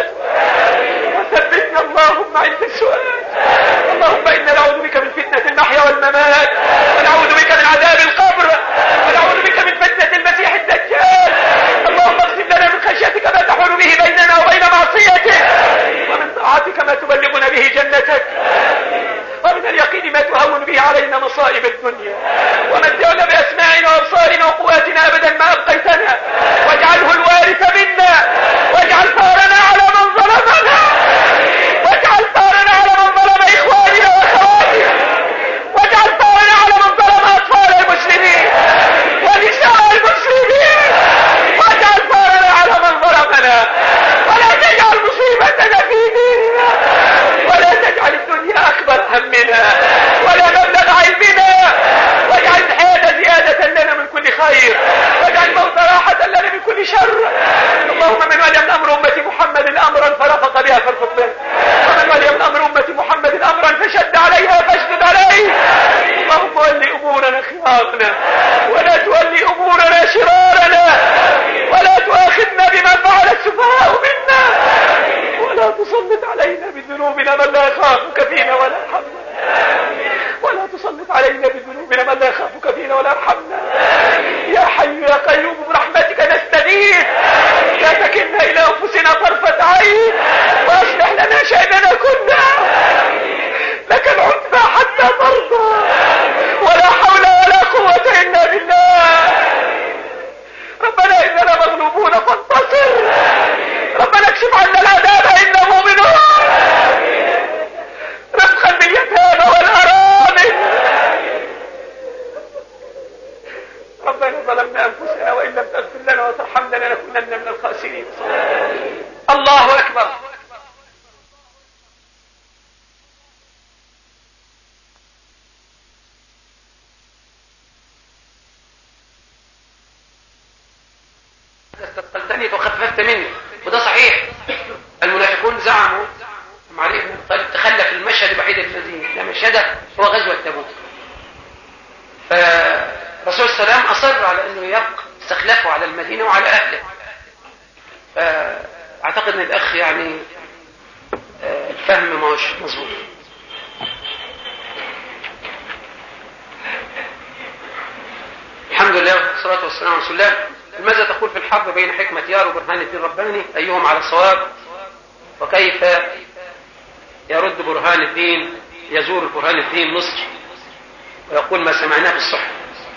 وثبتنا اللهم عند السؤال. اللهم إنا نعوذ بك من فتنة المحيا والممات ونعوذ بك من عذاب القبر ونعوذ بك من فتنة المسيح الدجال. اللهم اغفر لنا من خشيتك ما تحول به بيننا وبين معصيتك ومن طاعتك ما تبلغنا به جنتك ومن اليقين ما تهون به علينا مصائب الدنيا. ومتعنا بأسماعنا وأبصارنا وقواتنا أبدا ما أبقيتنا واجعله الوارث منا. واجعل ثارنا على من ظلمنا. واجعل ثارنا على من ظلم إخواننا وأخواتنا. واجعل ثارنا على من ظلم أطفال المسلمين ونساء المسلمين. واجعل ثارنا على من ظلمنا. ولا تجعل مصيبتنا في ديننا. ولا تجعل الدنيا أكبر همنا ولا مبلغ علمنا. واجعل الحياة زيادة لنا من كل خير. واجعل الموت راحة لنا من كل شر. اللهم من ولي من أمر أمة محمد أمرا فرفق بها فارفق به. ومن ولي من أمر أمة محمد أمرا فشد عليها فاشدد عليه. اللهم ولي أمورنا خيارنا ولا تولي أمورنا شرارنا. ولا تؤاخذنا بما فعل السفهاء منا. ولا تسلط علينا بذنوبنا من لا يخافك فينا ولا يرحمنا. ولا تسلط علينا بذنوبنا من لا يخافك فينا ولا يرحمنا. يا حي يا قيوم برحمتك نستغيث. لا تكلنا إلى أنفسنا طرفة عين وأصلح لنا شأننا كله. لك العتبى حتى ترضى ولا حول ولا قوة إلا بالله. ربنا إننا مغلوبون فانتصر. ربنا اكشف عنا العذاب إنا مؤمنون. رفقا باليتامى والأرامل. ربنا ظلمنا أنفسنا وإن لم تغفر لنا وترحمنا لنكونن من الخاسرين. الله أكبر. استثقلتني فخففت مني. وده صحيح. المنافقون زعموا عليه بن طالب تخلف المشهد الوحيد الذي لم يشهده هو غزوة تبوك. فالرسول صلى الله عليه وسلم أصر على أنه يبقى استخلافه على المدينة وعلى أهله. فأعتقد أن الأخ يعني الفهم ما هوش مظبوط. الله والصلاة والسلام على رسول الله. ماذا تقول في الحرب بين حكمة يار وبرهان الدين الرباني؟ أيهم على الصواب؟ وكيف يرد برهان الدين يزور برهان الدين مصر ويقول ما سمعناه في الصحف؟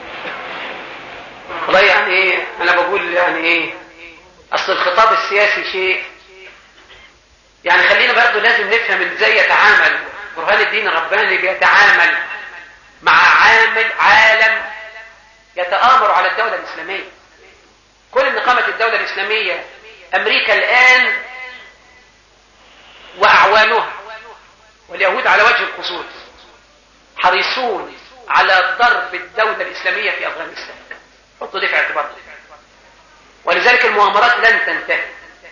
والله يعني ايه، انا بقول يعني ايه، اصل الخطاب السياسي شيء، يعني خلينا برضه لازم نفهم ازاي يتعامل برهان الدين الرباني. بيتعامل مع عامل عالم يتآمر على الدولة الإسلامية. كل ان قامت الدولة الإسلامية أمريكا الآن وأعوانها واليهود على وجه الخصوص حريصون على ضرب الدولة الإسلامية في أفغانستان. حطوا دي في اعتباركم. ولذلك المؤامرات لن تنتهي،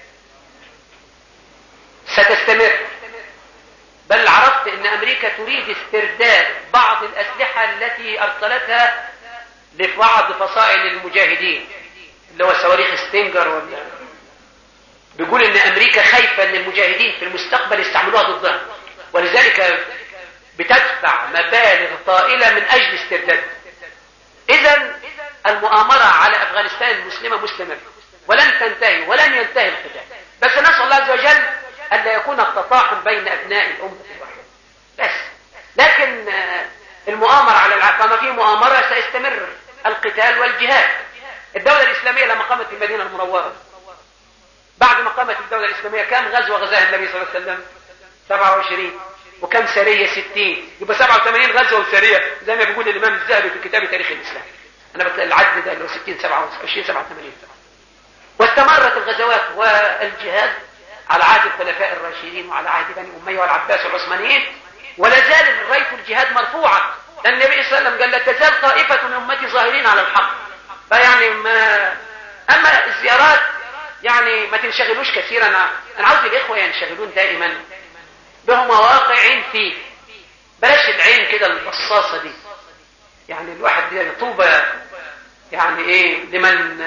ستستمر. بل عرفت ان امريكا تريد استرداد بعض الاسلحة التي ارسلتها لبعض فصائل المجاهدين اللي هو صواريخ ستينجر ولا. بيقول ان امريكا خايفة ان المجاهدين في المستقبل يستعملوها ضدها، ولذلك بتدفع مبالغ طائلة من اجل استردادها. اذا المؤامرة على افغانستان المسلمة مستمرة ولن تنتهي ولن ينتهي القتال. بس نسأل الله عز وجل أن لا يكون التطاحن بين أبناء الأمة الواحدة بس. لكن المؤامرة على العقامة في مؤامرة سيستمر القتال والجهاد. الدولة الإسلامية لما قامت في المدينة المنورة، بعد ما قامت الدولة الإسلامية كم غزوة غزاها النبي صلى الله عليه وسلم؟ سبعة وعشرين. وكم سرية؟ ستين. يبقى سبعة وثمانين غزوة وسرية زي ما بيقول الإمام الذهبي في كتاب تاريخ الإسلام. أنا بتلاقي العدد ده اللي هو ستين سبعة وعشرين سبعة وثمانين. واستمرت الغزوات والجهاد على عهد الخلفاء الراشدين وعلى عهد بني أمية والعباس والعثمانيين، ولا زال راية الجهاد مرفوعة. لأن النبي صلى الله عليه وسلم قال لا تزال طائفة من أمتي ظاهرين على الحق. فيعني ما أما الزيارات يعني ما تنشغلوش كثيرا. أنا, أنا عاوز الإخوة ينشغلون دائما بهم واقعين فيه، بلاش العين كده البصاصة دي. يعني الواحد يعني طوبة يعني إيه لمن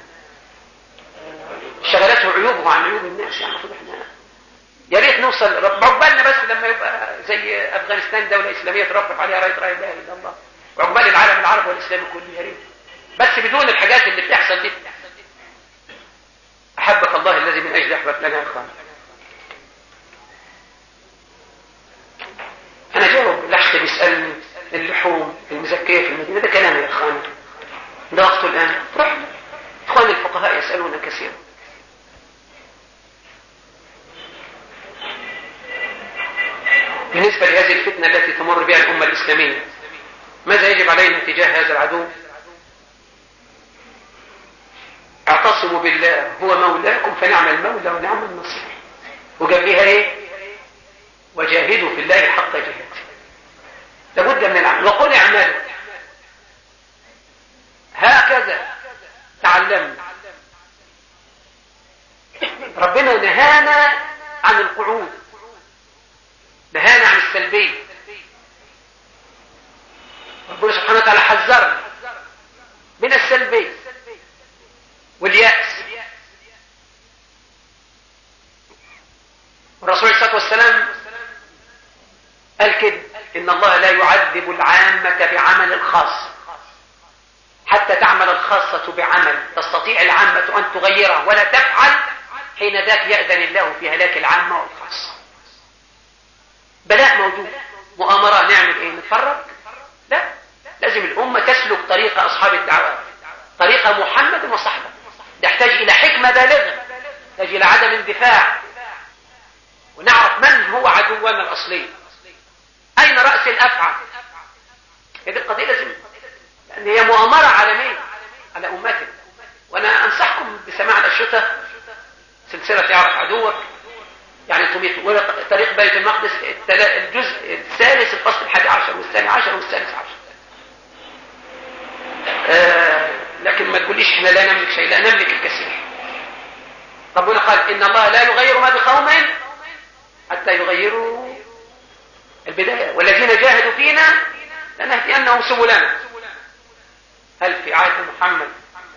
شغلته عيوبه عن عيوب الناس. يعني احنا يا ريت نوصل عقبالنا بس لما يبقى زي افغانستان دولة اسلامية ترفرف عليها راية لا اله الا الله، وعقبال العالم العربي والاسلامي كله يا ريت. بس بدون الحاجات اللي بتحصل دي. احبك الله الذي من اجل احببتنا يا اخوان. انا جاوب الاخ بيسالني اللحوم المزكية في المدينة، ده كلام يا اخوان، ده وقته الان. روح اخوان الفقهاء يسالون كثيرا. بالنسبة لهذه الفتنة التي تمر بها الأمة الإسلامية، ماذا يجب علينا تجاه هذا العدو؟ اعتصموا بالله هو مولاكم فنعم المولى ونعم النصير. وقبلها ايه؟ وجاهدوا في الله حق جهاده. لابد من العمل. وقل اعملوا. هكذا تعلمنا. ربنا نهانا عن القعود، نهانا عن السلبية. ربنا سبحانه وتعالى حذرنا من السلبية واليأس. والرسول عليه الصلاة والسلام قال كده إن الله لا يعذب العامة بعمل الخاص حتى تعمل الخاصة بعمل تستطيع العامة أن تغيره ولا تفعل، حين ذاك يأذن الله في هلاك العامة والخاصة. بلاء موجود، مؤامرة، نعمل ايه؟ نتفرج؟ لا، لازم الأمة تسلك طريق أصحاب الدعوات، طريق محمد وصحبه. تحتاج إلى حكمة بالغة، تحتاج إلى عدم اندفاع، ونعرف من هو عدونا الأصلي، أين رأس الأفعى. هذه القضية لازم، لأن هي مؤامرة عالمية على أمتنا. وأنا أنصحكم بسماع الأشرطة، سلسلة يعرف عدوك، يعني طميط طريق بيت المقدس، الجزء الثالث الفصل الحادي عشر والثاني عشر والثالث عشر. آه لكن ما تقوليش احنا لا نملك شيء، لا نملك الكثير. ربنا قال إن الله لا يغير ما بقوم حتى يغيروا البداية، والذين جاهدوا فينا لنهدينهم سبلنا. هل في عهد محمد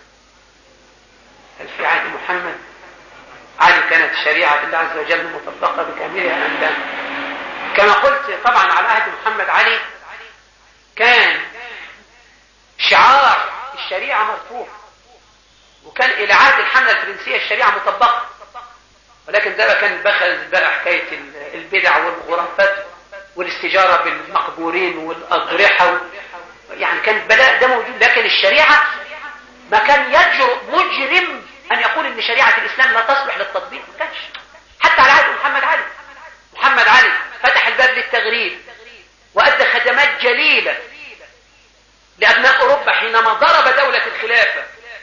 هل في عهد محمد علي كانت شريعة الله عز وجل مطبقة بكاملها أم لا؟ كما قلت طبعا على عهد محمد علي كان شعار الشريعة مرفوض، وكان إلى عهد الحملة الفرنسية الشريعة مطبقة، ولكن ده كان بخل بقى حكاية البدع والخرافات والاستجارة بالمقبورين والأضرحة، يعني كان البلاء ده موجود. لكن الشريعة ما كان يجرؤ مجرم أن يقول إن شريعة الإسلام لا تصلح للتطبيق، ما كانش. حتى على عهد محمد علي محمد علي فتح الباب للتغريب وأدى خدمات جليلة لأبناء أوروبا حينما ضرب دولة الخلافة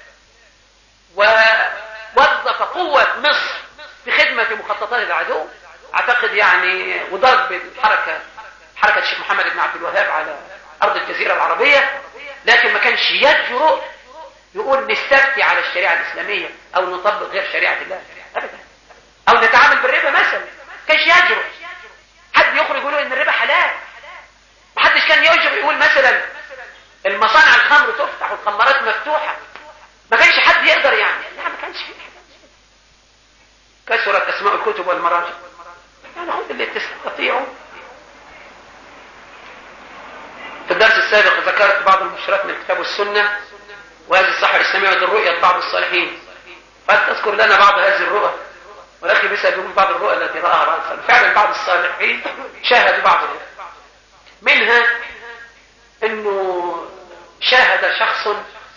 ووظف قوة مصر في خدمة مخططات العدو، أعتقد يعني، وضرب الحركة حركة الشيخ محمد بن عبد الوهاب على أرض الجزيرة العربية. لكن ما كانش يجرؤ يقول نستفتي على الشريعة الإسلامية أو نطبق غير شريعة الله أبدا، أو نتعامل بالربا مثلا، ما كانش يجرؤ حد يخرج يقول إن الربا حلال. ما حدش كان يجرؤ يقول مثلا المصانع الخمر تفتح والخمارات مفتوحة، ما كانش حد يقدر يعني، لا ما كانش فيه. كثرت أسماء الكتب والمراجع، يعني خذ اللي تستطيعه. في الدرس السابق ذكرت بعض المنشورات من الكتاب والسنة وهذه الصحة الإسلامية وهذه الرؤية لبعض الصالحين، فهل تذكر لنا بعض هذه الرؤى؟ والأخي بيسأل يقول بعض الرؤى التي رأها بعض الصالحين. فعلا بعض الصالحين شاهدوا بعض الرؤى، منها أنه شاهد شخص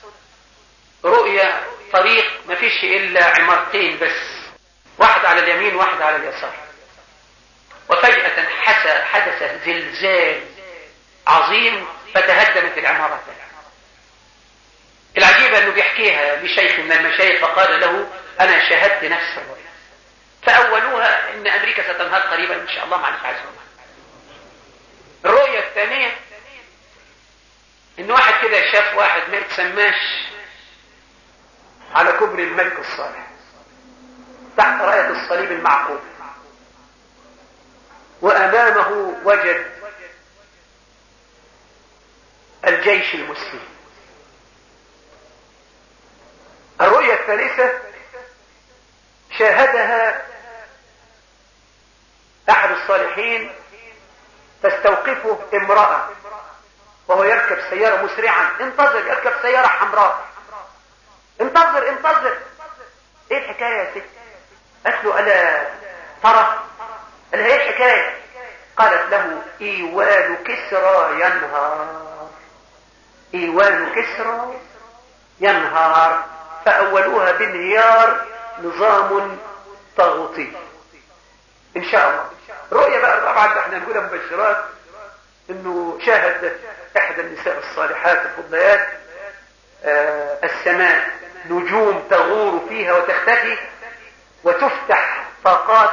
رؤية طريق ما فيش إلا عمارتين بس، واحدة على اليمين واحدة على اليسار، وفجأة حدث زلزال عظيم فتهدمت العمارتين. العجيب أنه بيحكيها لشيخ من المشايخ فقال له أنا شاهدت نفس الرؤية. فأولوها أن أمريكا ستنهار قريبا إن شاء الله مع العزم. الرؤية الثانية أن واحد كده شاف واحد ما يتسماش على كبر الملك الصالح تحت راية الصليب المعقود، وأمامه وجد الجيش المسلم. الرؤية الثالثة شاهدها أحد الصالحين تستوقفه امرأة وهو يركب سيارة مسرعا، انتظر، يركب سيارة حمراء، انتظر انتظر. ايه الحكاية يا ست؟ قالت له ألا ترى؟ قال ايه الحكاية؟ قالت له ايوان كسرى ينهار، ايوان كسرى ينهار. فأولوها بانهيار نظام طاغوتي. ان شاء الله رؤية بقى طبعا احنا نقولها مبشرات، انه شاهد احدى النساء الصالحات الفضليات آه السماء نجوم تغور فيها وتختفي، وتفتح طاقات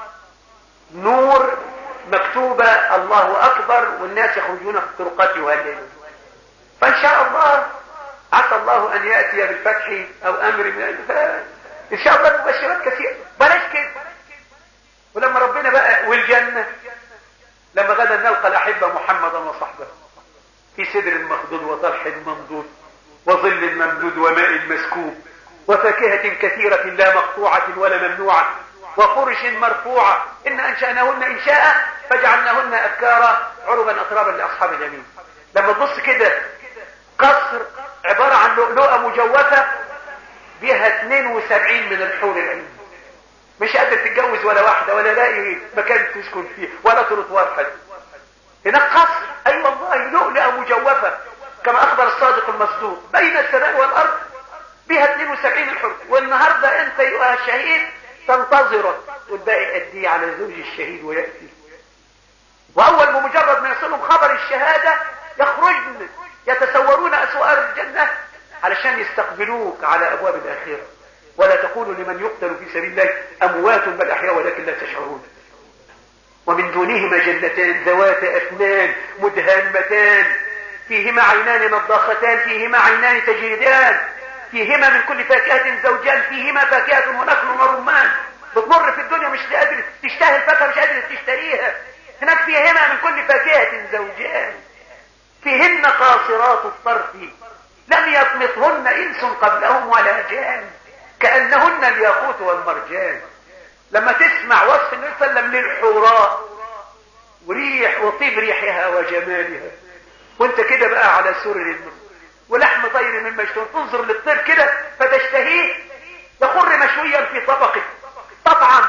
نور مكتوبة الله أكبر، والناس يخرجون في الطرقات يهللون. فإن شاء الله عسى الله أن يأتي بالفتح أو أمر من إن شاء الله مبشرات كثيرة. بلاش كده. ولما ربنا بقى والجنة، لما غدا نلقى الأحبة محمدا وصحبه في سدر مخضود وطلح منضود وظل ممدود وماء مسكوب وفاكهة كثيرة لا مقطوعة ولا ممنوعة وفرش مرفوعة إن أنشأناهن إنشاء فجعلناهن أبكارا عربا أترابا لأصحاب اليمين. لما تبص كده قصر عبارة عن لؤلؤة مجوفة بها اثنين وسبعين من الحور العين، مش قادر تتجوز ولا واحدة ولا لاقي مكان تسكن فيه ولا ترطوار حد. هناك قصر، أي أيوة والله لؤلؤة مجوفة كما أخبر الصادق المصدوق بين السماء والأرض بها اثنين وسبعين الحور. والنهاردة أنت أيها الشهيد تنتظرك والباقي أديه على زوج الشهيد ويأتي. وأول بمجرد ما يصلهم خبر الشهادة يخرجن يتسورون أسوار الجنة علشان يستقبلوك على أبواب الآخرة. ولا تقولوا لمن يقتل في سبيل الله أموات بل أحياء ولكن لا تشعرون. ومن دونهما جنتان ذوات أفنان مدهامتان فيهما عينان نضاختان فيهما عينان تجريدان فيهما من كل فاكهة زوجان فيهما فاكهة ونخل ورمان. بتمر في الدنيا مش قادر تشتهي الفاكهة مش قادر تشتريها، هناك فيهما من كل فاكهة زوجان فيهن قاصرات الطرف لم يطمثهن إنس قبلهم ولا جان كأنهن الياقوت والمرجان. لما تسمع وصف النبي صلى الله عليه وسلم للحوراء وريح وطيب ريحها وجمالها وانت كده بقى على سرر ولحم طير من مشتون، تنظر للطير كده فتشتهيه، يخر مشويا في طبقه طبعا،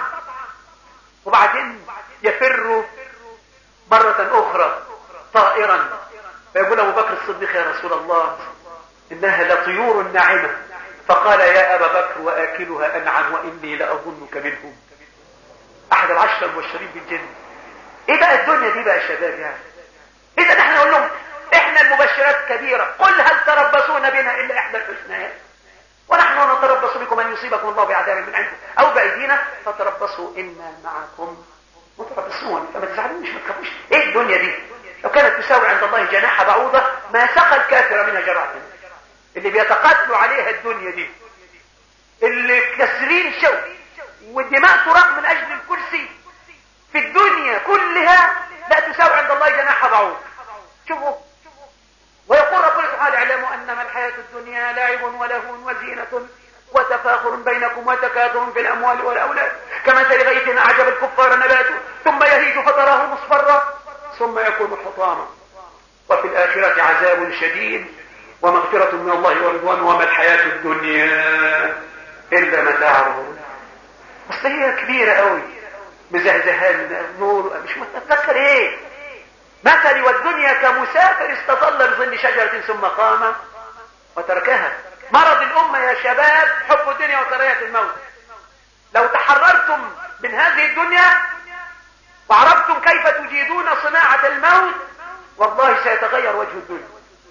وبعدين يفر مرة أخرى طائرا، فيقول أبو بكر الصديق: يا رسول الله إنها لطيور ناعمة. فقال: يا أبا بكر وآكلها أنعم وإني لأظنك منهم. أحد العشرة المبشرين بالجنة. إيه بقى الدنيا دي بقى يا شباب؟ يعني إذا نحن نقول لهم إحنا المبشرات كبيرة، قل هل تربصون بنا إلا إحدى الحسنيات، ونحن نتربص بكم أن يصيبكم الله بعذاب من عنده أو بأيدينا فتربصوا إنا معكم متربصون. فما تزعلوش، ما تخافوش. إيه الدنيا دي؟ لو كانت تساوي عند الله جناح بعوضة ما سقى الكافر منها جرعة. اللي بيتقاتلوا عليها الدنيا دي، اللي كسرين شوك والدماء تراق من أجل الكرسي في الدنيا كلها، لا تساوي عند الله جناح بعوض. شوفوا، ويقول ربنا سبحانه: اعلموا انما الحياة الدنيا لعب ولهو وزينة وتفاخر بينكم وتكاثر في الاموال والاولاد كمثل غيث اعجب الكفار نباته ثم يهيج فتراه مصفرا ثم يكون حطاما وفي الاخرة عذاب شديد ومغفرة من الله ورضوان وما الحياة الدنيا الا متاع الغرور. اصل هي كبيرة قوي، مزهزهان نور، مش متذكر ايه. مثلي والدنيا كمسافر استظل بظل شجرة ثم قام وتركها. مرض الأمة يا شباب حب الدنيا وكراهية الموت. لو تحررتم من هذه الدنيا وعرفتم كيف تجيدون صناعة الموت والله سيتغير وجه الدنيا.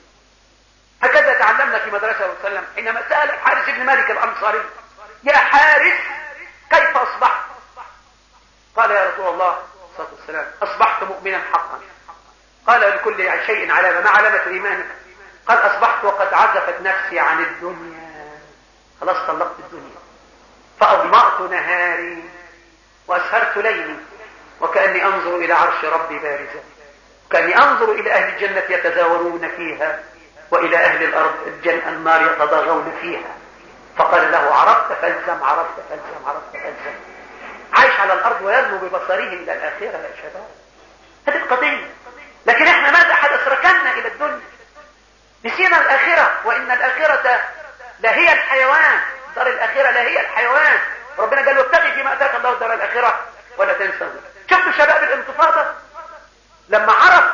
هكذا تعلمنا في مدرسة صلى الله عليه وسلم حينما سأل حارس بن مالك الأنصاري: يا حارس كيف أصبحت؟ قال: يا رسول الله صلى الله عليه وسلم أصبحت مؤمنا حقا. قال: لكل شيء علامة، ما علامة إيمانك؟ قال: أصبحت وقد عزفت نفسي عن الدنيا، خلاص طلقت الدنيا، فأضمأت نهاري وأسهرت ليلي وكأني أنظر إلى عرش ربي بارزا، وكأني أنظر إلى أهل الجنة يتزاورون فيها وإلى أهل الأرض الجنة النار يتضاغون فيها. فقال له: عرفت فالزم، عرفت فالزم، عرفت فالزم. عايش على الأرض ويرنو ببصره إلى الآخرة يا شباب. هذه القضية. لكن احنا ماذا حدث؟ ركننا إلى الدنيا، نسينا الآخرة، وإن الآخرة لهي الحيوان. دار الآخرة لهي الحيوان. ربنا قال: وابتغي فيما أتاك الله دار الآخرة ولا تنسى. شفتوا شباب الانتفاضة لما عرف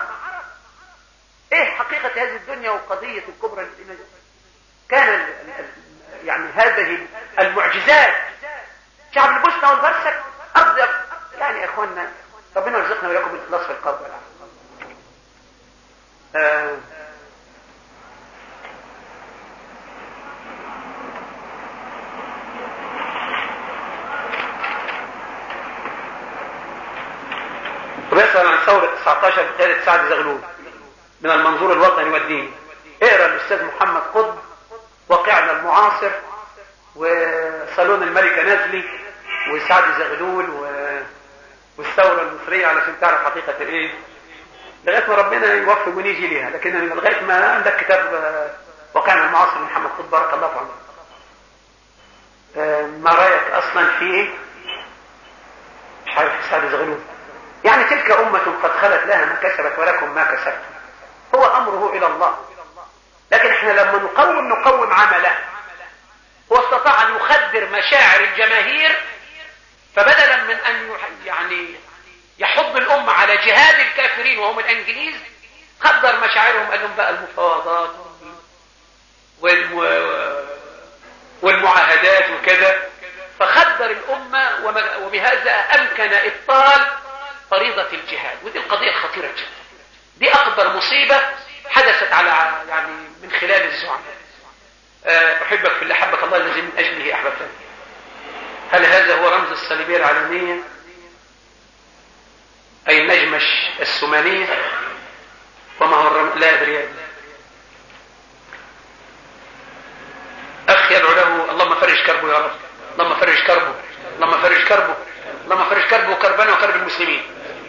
ايه حقيقة هذه الدنيا وقضية الكبرى التي كان يعني هذه المعجزات. شعب البوسنة والهرسك أرض يعني يا إخواننا، ربنا يرزقنا وياكم الإخلاص في القلب والعمل. آه وبيسأل عن ثورة تسعة عشر بقيادة سعد زغلول من المنظور الوطني والديني. اقرأ الأستاذ محمد قطب واقعنا المعاصر وصالون الملكة نازلي وسعد زغلول و... والثورة المصرية علشان تعرف حقيقة الايه، لغاية ما ربنا يوفق ونيجي ليها. لكن لغاية ما عندك كتاب واقعنا المعاصر من محمد قطب بارك الله عنه. ما رأيك أصلا في مش عارف سعد زغلول؟ يعني تلك أمة قد خلت لها ما كسبت ولكم ما كسبتم، هو أمره إلى الله. لكن احنا لما نقوم نقوم عمله. هو استطاع أن يخدر مشاعر الجماهير، فبدلا من أن يعني يحض الأمة على جهاد الكافرين وهم الأنجليز، خدر مشاعرهم، قال لهم بقى المفاوضات والم... والمعاهدات وكذا، فخدر الأمة وبهذا أمكن إبطال فريضة الجهاد. ودي القضية الخطيرة جدا، دي أكبر مصيبة حدثت على يعني من خلال الزعماء. أحبك في اللي حبك الله الذي من أجله أحببتني. هل هذا هو رمز الصليبية العالمية أي النجمة السمانية؟ وما هو الرمز؟ لا أدري. أخ يدعو له: اللهم فرج كربه يا رب، اللهم فرج كربه، اللهم فرج كربه، اللهم فرج كربه وكربنا وكرب المسلمين.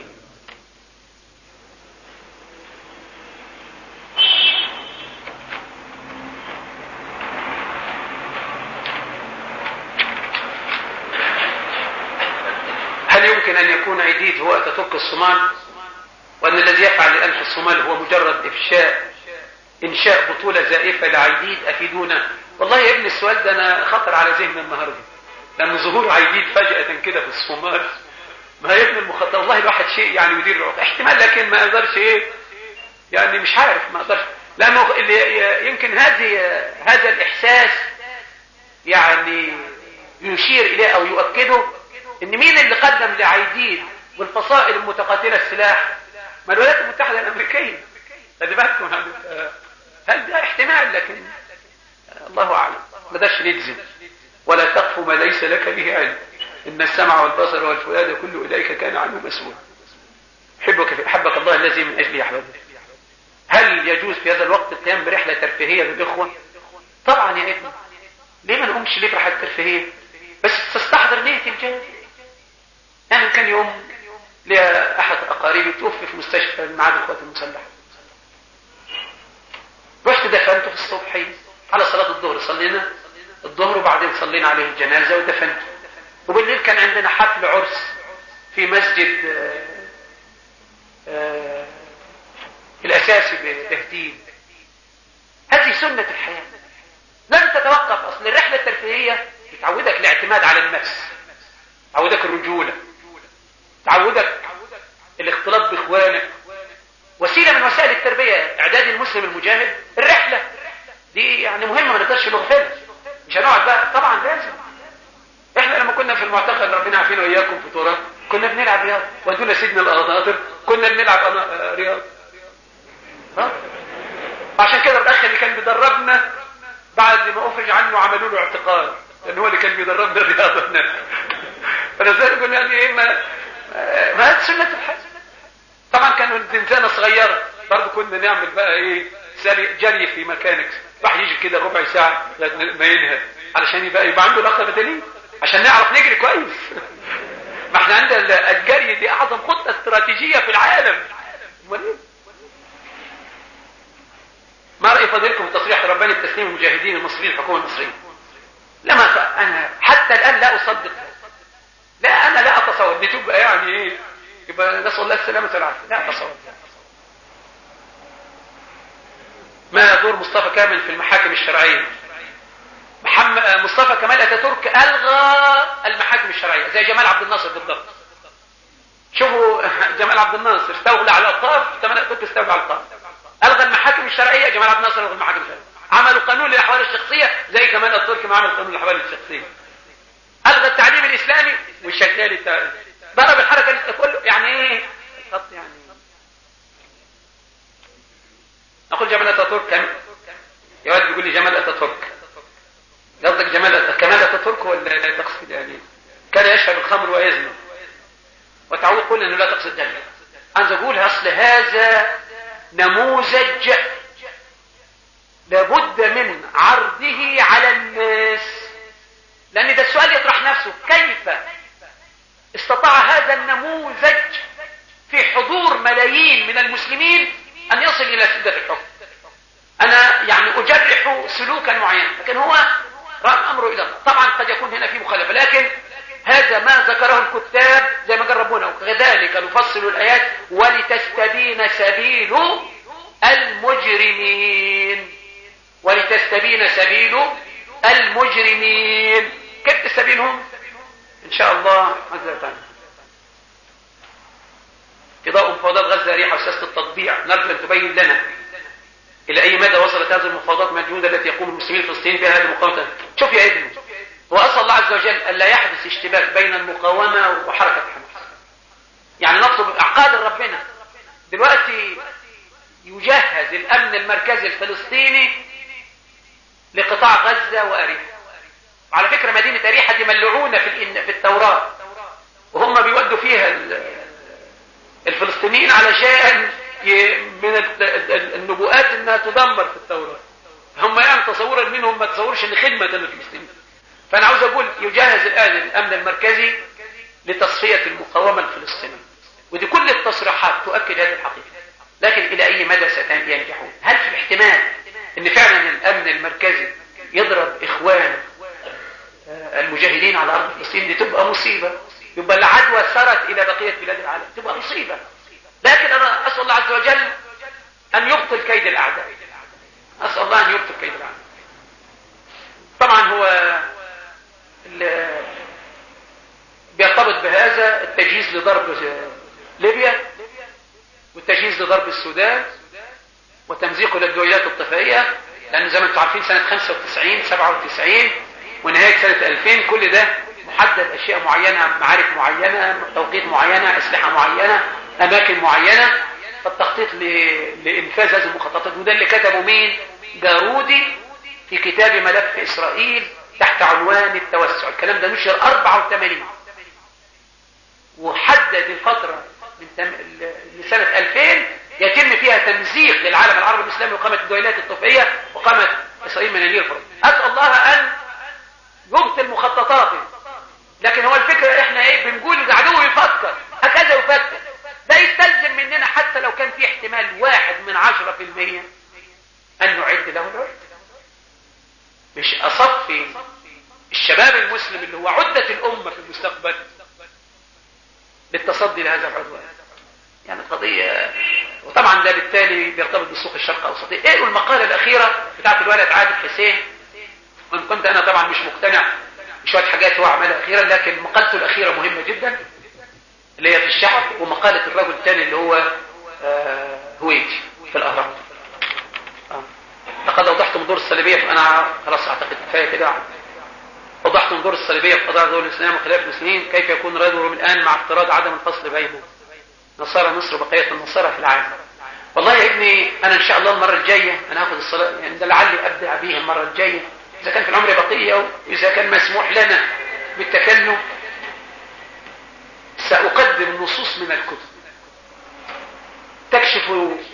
هل يمكن أن يكون أيديد هو أتاتورك الصومال، وأن الذي يفعل الآن في الصومال هو مجرد إفشاء إنشاء بطولة زائفة لعيديد أفيدونا. والله يا ابن السؤال ده أنا خطر على ذهني النهاردة، لأن ظهور عيديد فجأة كده في الصومال، ما هي ابن المخطط. والله الواحد شيء يعني يدير له احتمال، لكن ما أقدرش إيه يعني، مش عارف، ما أقدرش، لأنه اللي يمكن هذه هذا الإحساس يعني يشير إليه أو يؤكده إن مين اللي قدم لعيديد والفصائل المتقاتلة السلاح؟ ما الولايات المتحدة الأمريكية. خلي بالكم، هل ده احتمال؟ لكن الله أعلم، ما داش نجزم. ولا تقف ما ليس لك به علم، إن السمع والبصر والفؤاد كل أولئك كان عنه مسؤولا. حبك حبك الله الذي من أجله أحببك. هل يجوز في هذا الوقت القيام برحلة ترفيهية للإخوة؟ طبعا يا ابني، ليه ما نقومش ليه برحلة ترفيهية؟ بس تستحضر نية الجهاد. يعني كان يوم لأحد أقاربي توفي في مستشفى المعهد القوات المسلحة، رحت دفنته في الصبح على صلاة الظهر، صلينا الظهر وبعدين صلينا عليه الجنازة ودفنته، وبالليل كان عندنا حفل عرس في مسجد آآ آآ الأساسي بتهديد. هذه سنة الحياة لن تتوقف. أصل الرحلة الترفيهية بتعودك الاعتماد على النفس، تعودك الرجولة، تعودك الاختلاط بإخوانك. وسيلة من وسائل التربية إعداد المسلم المجاهد الرحلة دي، يعني مهمة ما نقدرش نغفلها. مش هنقعد بقى، طبعا لازم. احنا لما كنا في المعتقل ربنا عافينا وإياكم في تورات كنا بنلعب رياض، ودونا سجن الأغاطر كنا بنلعب رياض. ها؟ عشان كده الأخ اللي كان بيدربنا بعد ما أفرج عنه عملوا له اعتقال، لأن هو اللي كان بيدربنا الرياضة هناك. فنزل قلنا يعني إيه، ما ما هذه سنة الحياة. طبعا كانوا الزنزانة صغيرة برضه، كنا نعمل بقى إيه جري في مكانك، راح يجي كده ربع ساعة ما ينهى علشان يبقى يبقى عنده لقطة بدنية عشان نعرف نجري كويس. ما احنا عندنا الجري دي أعظم خطة استراتيجية في العالم. ما رأي فضيلكم في تصريح رباني بتسليم المجاهدين المصريين الحكومة المصرية؟ لما أنا حتى الآن لا أصدق، لا أنا لا أتصور دي تبقى يعني إيه، يبقى نسأل الله السلامة والعافية، لا أتصور. ما دور مصطفى كامل في المحاكم الشرعية؟ محمد مصطفى كمال أتاتورك ألغى المحاكم الشرعية زي جمال عبد الناصر بالضبط. شوفوا جمال عبد الناصر استولى على الأوقاف، جمال أتاتورك استولى على الأوقاف. ألغى المحاكم الشرعية، جمال عبد الناصر ألغى المحاكم الشرعية. عملوا قانون للأحوال الشخصية زي كمال أتاتورك ما عمل قانون للأحوال الشخصية. ألغى التعليم الإسلامي والشغال التعليم. ضرب الحركة كله، يعني إيه؟ يعني أقول جمال أتاتورك كم؟ يا ولد بيقول لي جمال أتاتورك، قصدك جمال أتاتورك كمال أتاتورك ولا تقصد يعني كان يشرب الخمر ويزني وتعود قول إنه لا تقصد ذلك. أنا أقول أصل هذا نموذج لابد من عرضه على الناس، لأن ده السؤال يطرح نفسه، كيف استطاع هذا النموذج في حضور ملايين من المسلمين أن يصل إلى سدة الحكم؟ أنا يعني أجرح سلوكا معينا، لكن هو رأى أمره إلى الله. طبعا قد يكون هنا في مخالفة، لكن هذا ما ذكره الكتاب زي ما جربونا، وكذلك نفصل الآيات ولتستبين سبيل المجرمين، ولتستبين سبيل المجرمين. كيف تستبينهم؟ إن شاء الله عز وجل. قضاء مفاوضات غزة ريحة وسياسة التطبيع، نرجو أن تبين لنا إلى أي مدى وصلت هذه المفاوضات مع الجهود التي يقوم المسلمين الفلسطينيين بها هذه المقاومة. شوف يا ابني، وأسأل الله عز وجل ألا يحدث اشتباك بين المقاومة وحركة حماس، يعني نطلب أعقاد ربنا. دلوقتي يجهز الأمن المركزي الفلسطيني لقطاع غزة وأريحا. وعلى فكرة مدينة أريحا دي ملعونة في في التوراة، وهم بيودوا فيها الفلسطينيين علشان من النبوءات انها تدمر في التوراة. هم يعني تصورا منهم ما تصورش ان خدمة للفلسطينيين. فانا عاوز اقول يجهز الان الامن المركزي لتصفية المقاومة الفلسطينية، ودي كل التصريحات تؤكد هذه الحقيقة. لكن الى اي مدى سينجحون؟ هل في احتمال ان فعلا الامن المركزي يضرب اخوان المجاهدين على ارض فلسطين؟ دي تبقى مصيبة، يبقى العدوى سرت الى بقية بلاد العالم، تبقى مصيبة. لكن انا اسأل الله عز وجل ان يبطل كيد الاعداء، أسأل الله أن يبطل كيد العالم. طبعا هو بيرتبط بهذا التجهيز لضرب ليبيا والتجهيز لضرب السودان وتمزيقه للدولات الطفائية، لأن زي ما انتم عارفين سنة خمسة وتسعين سبعة وتسعين ونهاية سنة ألفين كل ده محدد أشياء معينة، معارك معينة، توقيت معينة، أسلحة معينة، أماكن معينة، فالتخطيط لإنفاذ هذه المخططات. وده اللي كتبه مين؟ جارودي في كتاب ملف إسرائيل تحت عنوان التوسع. الكلام ده نشر أربعة وثمانين وحدد الفترة من تم... لسنة ألفين يتم فيها تمزيق للعالم العربي الإسلامي وقامت الدولات الطفئية وقامت إسرائيل من النيل الفرات. أسأل الله أن يبطل مخططاته، لكن هو الفكرة إحنا إيه بنقول العدو يفكر هكذا يفكر، ده يستلزم مننا حتى لو كان في احتمال واحد من عشرة في المية أن نعد له العد. مش أصفي الشباب المسلم اللي هو عدة الأمة في المستقبل للتصدي لهذا العدوان. يعني قضية، وطبعا ده بالتالي بيرتبط بالسوق الشرق الأوسطي. ايه المقالة الأخيرة بتاعت الولد عادل حسين، وإن كنت أنا طبعا مش مقتنع بشوية حاجات هو عملها أخيرا، لكن مقالته الأخيرة مهمة جدا اللي هي في الشعب، ومقالة الرجل الثاني اللي هو آه هويتي في الأهرام. آه. لقد أوضحت من دور الصليبية، فأنا خلاص أعتقد كفاية كده. وضحت من دور الصليبية في قضايا دول الإسلام وخلاف المسلمين كيف يكون رأيهم الآن مع افتراض عدم الفصل بين نصارى مصر وبقية النصارى في العالم. والله يا ابني أنا إن شاء الله المرة الجاية أنا هاخد الصلاة، يعني ده لعلي أبدأ به المرة الجاية إذا كان في العمر بقية وإذا كان مسموح لنا بالتكلم. سأقدم نصوص من الكتب تكشف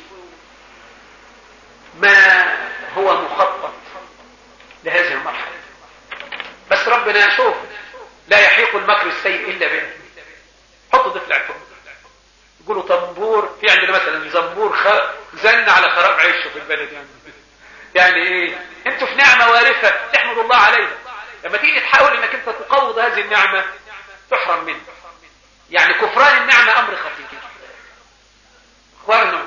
ما هو مخطط لهذه المرحلة. بس ربنا شوف لا يحيق المكر السيء إلا به. حطوا ضيف الاعتبار، يقولوا طنبور، في عندنا مثلا زنبور خ... زن على خراب عيشه في البلد. يعني يعني ايه؟ انتوا في نعمة وارثة تحمد الله عليها، لما تيجي تحاول انك انت تقوض هذه النعمة تحرم منها. يعني كفران النعمة امر خطير. اخواننا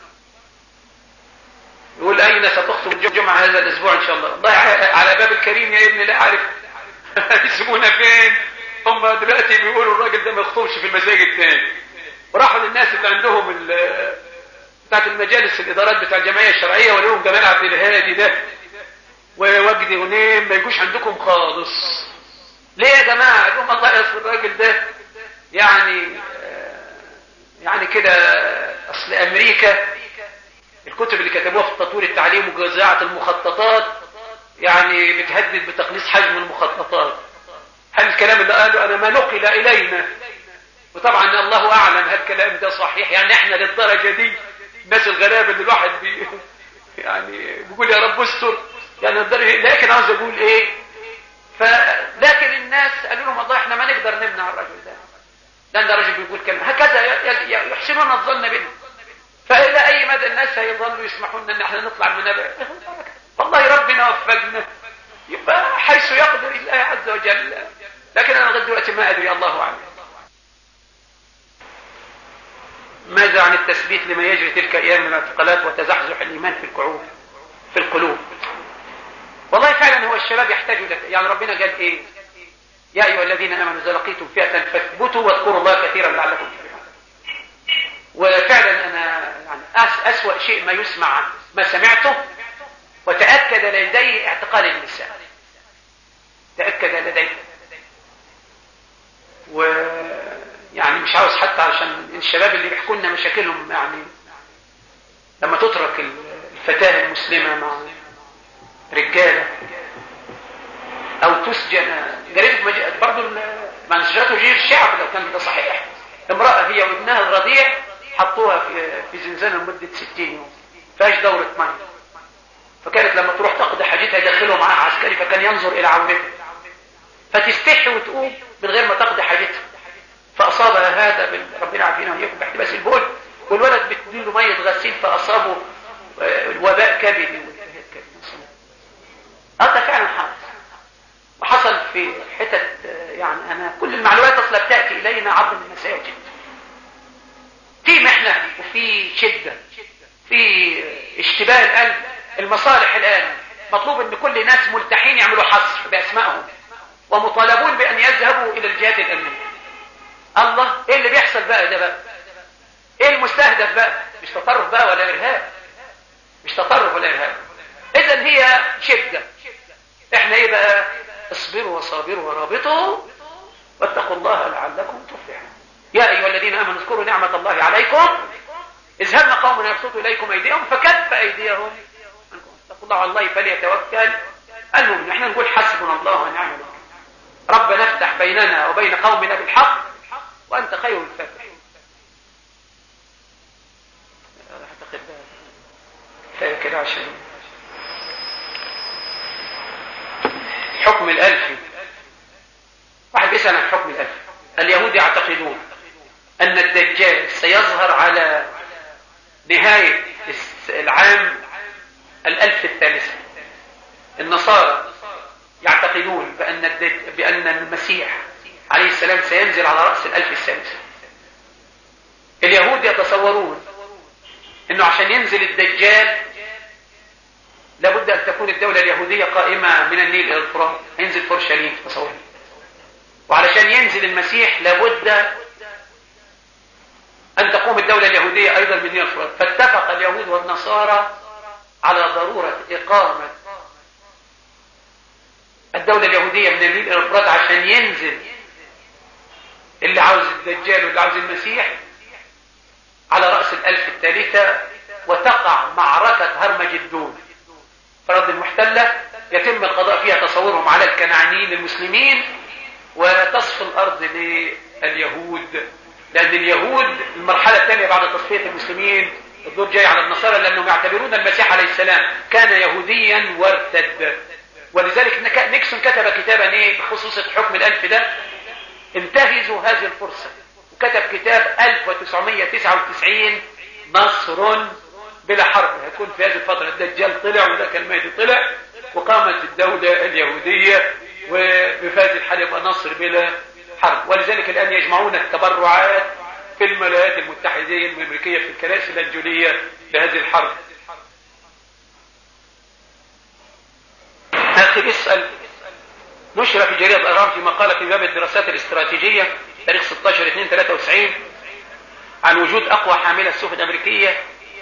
يقول اين ستخطب الجمعة هذا الاسبوع ان شاء الله؟ والله على باب الكريم يا ابني، لا اعرف يسمونا فين. هم دلوقتي بيقولوا الراجل ده ما يخطبش في المساجد تاني، وراحوا للناس اللي عندهم بتاعت المجالس الادارات بتاع الجمعيه الشرعيه ولهم جمال عبد الهادي ده ووجدي غنيم ما يجوش عندكم خالص. ليه يا جماعه؟ قال لهم الله يصبر الراجل ده يعني يعني كده. اصل امريكا الكتب اللي كتبوها في تطوير التعليم وجزاعه المخططات يعني بتهدد بتقليص حجم المخططات. هل الكلام اللي قاله انا ما نقل الينا، وطبعا الله اعلم هل الكلام ده صحيح؟ يعني احنا للدرجه دي الناس الغلابه اللي الواحد بي يعني بيقول يا رب استر يعني الدرجه. لكن عاوز اقول ايه، فلكن الناس قالوا لهم والله احنا ما نقدر نمنع الرجل ده، لان ده راجل بيقول كلمه هكذا يحسنون الظن بنا، فالى اي مدى الناس هيظلوا يسمحون ان احنا نطلع المنابع؟ والله ربنا وفقنا، يبقى حيث يقدر الله عز وجل. لكن انا لغايه دلوقتي ما ادري، الله اعلم. ماذا عن التثبيت لما يجري تلك ايام من الاعتقالات وتزحزح الايمان في القلوب في القلوب والله فعلا هو الشباب يحتاج الى، يعني ربنا قال ايه؟ يا ايها الذين امنوا اذا لقيتم فئه فاثبتوا واذكروا الله كثيرا لعلكم تفلحون. وفعلا انا يعني اسوأ شيء ما يسمع ما سمعته وتاكد لدي اعتقال النساء، تاكد لدي. و يعني مش عاوز حتى عشان الشباب اللي بيحكوا لنا مشاكلهم، يعني لما تترك الفتاة المسلمة مع رجالة او تسجن جريمة مج... برضو ما نسجنته جير الشعب لو كان ده صحيح. امرأة هي وابنها الرضيع حطوها في, في زنزانة لمدة ستين يوم فاش دورة مية، فكانت لما تروح تقضي حاجتها يدخلوا معاها عسكري فكان ينظر الى عورتها فتستحي وتقوم من غير ما تقضي حاجتها، فأصابها هذا بال... ربنا عافينا وإياكم باحتباس البول، والولد بتديله مية غسيل فأصابه الوباء كبدي والتهاب كبدي. هذا فعلا حصل، وحصل في حتت يعني أنا كل المعلومات أصلا بتأتي إلينا عبر المساجد. في محنة وفي شدة، في اشتباه القلب المصالح الآن مطلوب ان كل ناس ملتحين يعملوا حصر بأسمائهم ومطالبون بأن يذهبوا إلى الجهات الأمنية. الله، ايه اللي بيحصل بقى ده بقى؟ ايه المستهدف بقى؟ مش تطرف بقى ولا إرهاب، مش تطرف ولا إرهاب. إذن هي شدة. احنا ايه بقى؟ اصبروا وصابروا ورابطوا واتقوا الله لعلكم تفلحون. يا أيها الذين آمنوا اذكروا نعمة الله عليكم إذ هم قوم يبسطوا إليكم أيديهم فكف أيديهم عنكم. اتقوا الله على الله فليتوكل المؤمنون. احنا نقول حسبنا الله ونعم الوكيل. ربنا افتح بيننا وبين قومنا بالحق وأنت خير الفاتحين. أعتقد كفاية كده عشان حكم الألفي. واحد بيسأل عن حكم الألفي. اليهود يعتقدون أن الدجال سيظهر على نهاية العام الألف الثالثة. النصارى يعتقدون بأن, الدج... بأن المسيح عليه السلام سينزل على رأس الألف الثالثة. اليهود يتصورون أنه عشان ينزل الدجال لابد أن تكون الدولة اليهودية قائمة من النيل إلى الفرات، ينزل فورشليم تصور. وعلشان ينزل المسيح لابد أن تقوم الدولة اليهودية أيضا من نيل الفرات. فاتفق اليهود والنصارى على ضرورة إقامة الدولة اليهودية من النيل إلى الفرات عشان ينزل اللي عاوز الدجال واللي عاوز المسيح على رأس الألف الثالثة، وتقع معركة هرمجدون فرد المحتلة يتم القضاء فيها تصورهم على الكنعانيين المسلمين وتصفي الأرض لليهود. لأن اليهود المرحلة الثانية بعد تصفية المسلمين الدور جاي على النصارى، لأنهم يعتبرون المسيح عليه السلام كان يهوديا وارتد. ولذلك نيكسون كتب كتابا ايه بخصوص حكم الألف ده، انتهزوا هذه الفرصة، وكتب كتاب ألف وتسعمائة وتسعة وتسعين نصر بلا حرب. هيكون في هذه الفترة الدجال طلع وده كالمهدي طلع وقامت الدولة اليهودية، وبفاز الحال يبقى نصر بلا حرب. ولذلك الآن يجمعون التبرعات في الولايات المتحدة الأمريكية في الكراسي الأنجولية لهذه الحرب. أخي بيسأل، نشر في جريدة الأهرام في مقالة في باب الدراسات الاستراتيجية تاريخ ستة عشر اثنين ثلاثة وتسعين عن وجود أقوى حاملة سفن أمريكية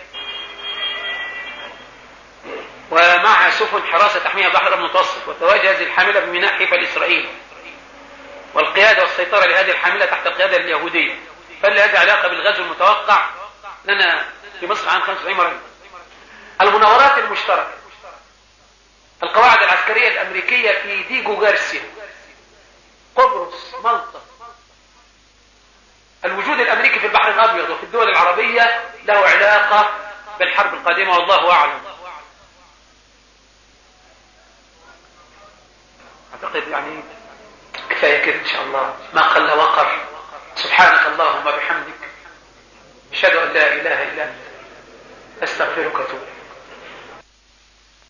ومعها سفن حراسة تحميها البحر المتوسط، وتواجه هذه الحاملة بميناء حيفا الإسرائيلي، والقيادة والسيطرة لهذه الحاملة تحت القيادة اليهودية. فهل هذا علاقة بالغزو المتوقع لنا في مصر عام خمسة وسبعين مرة؟ المناورات المشتركة، القواعد العسكرية الأمريكية في ديجو غارسيا، قبرص، مالطا، الوجود الأمريكي في البحر الأبيض وفي الدول العربية له علاقة بالحرب القادمة والله أعلم. أعتقد يعني كفاية كده إن شاء الله، ما قل وقر. سبحانك اللهم بحمدك، أشهد أن لا إله إلا أنت، أستغفرك وأتوب.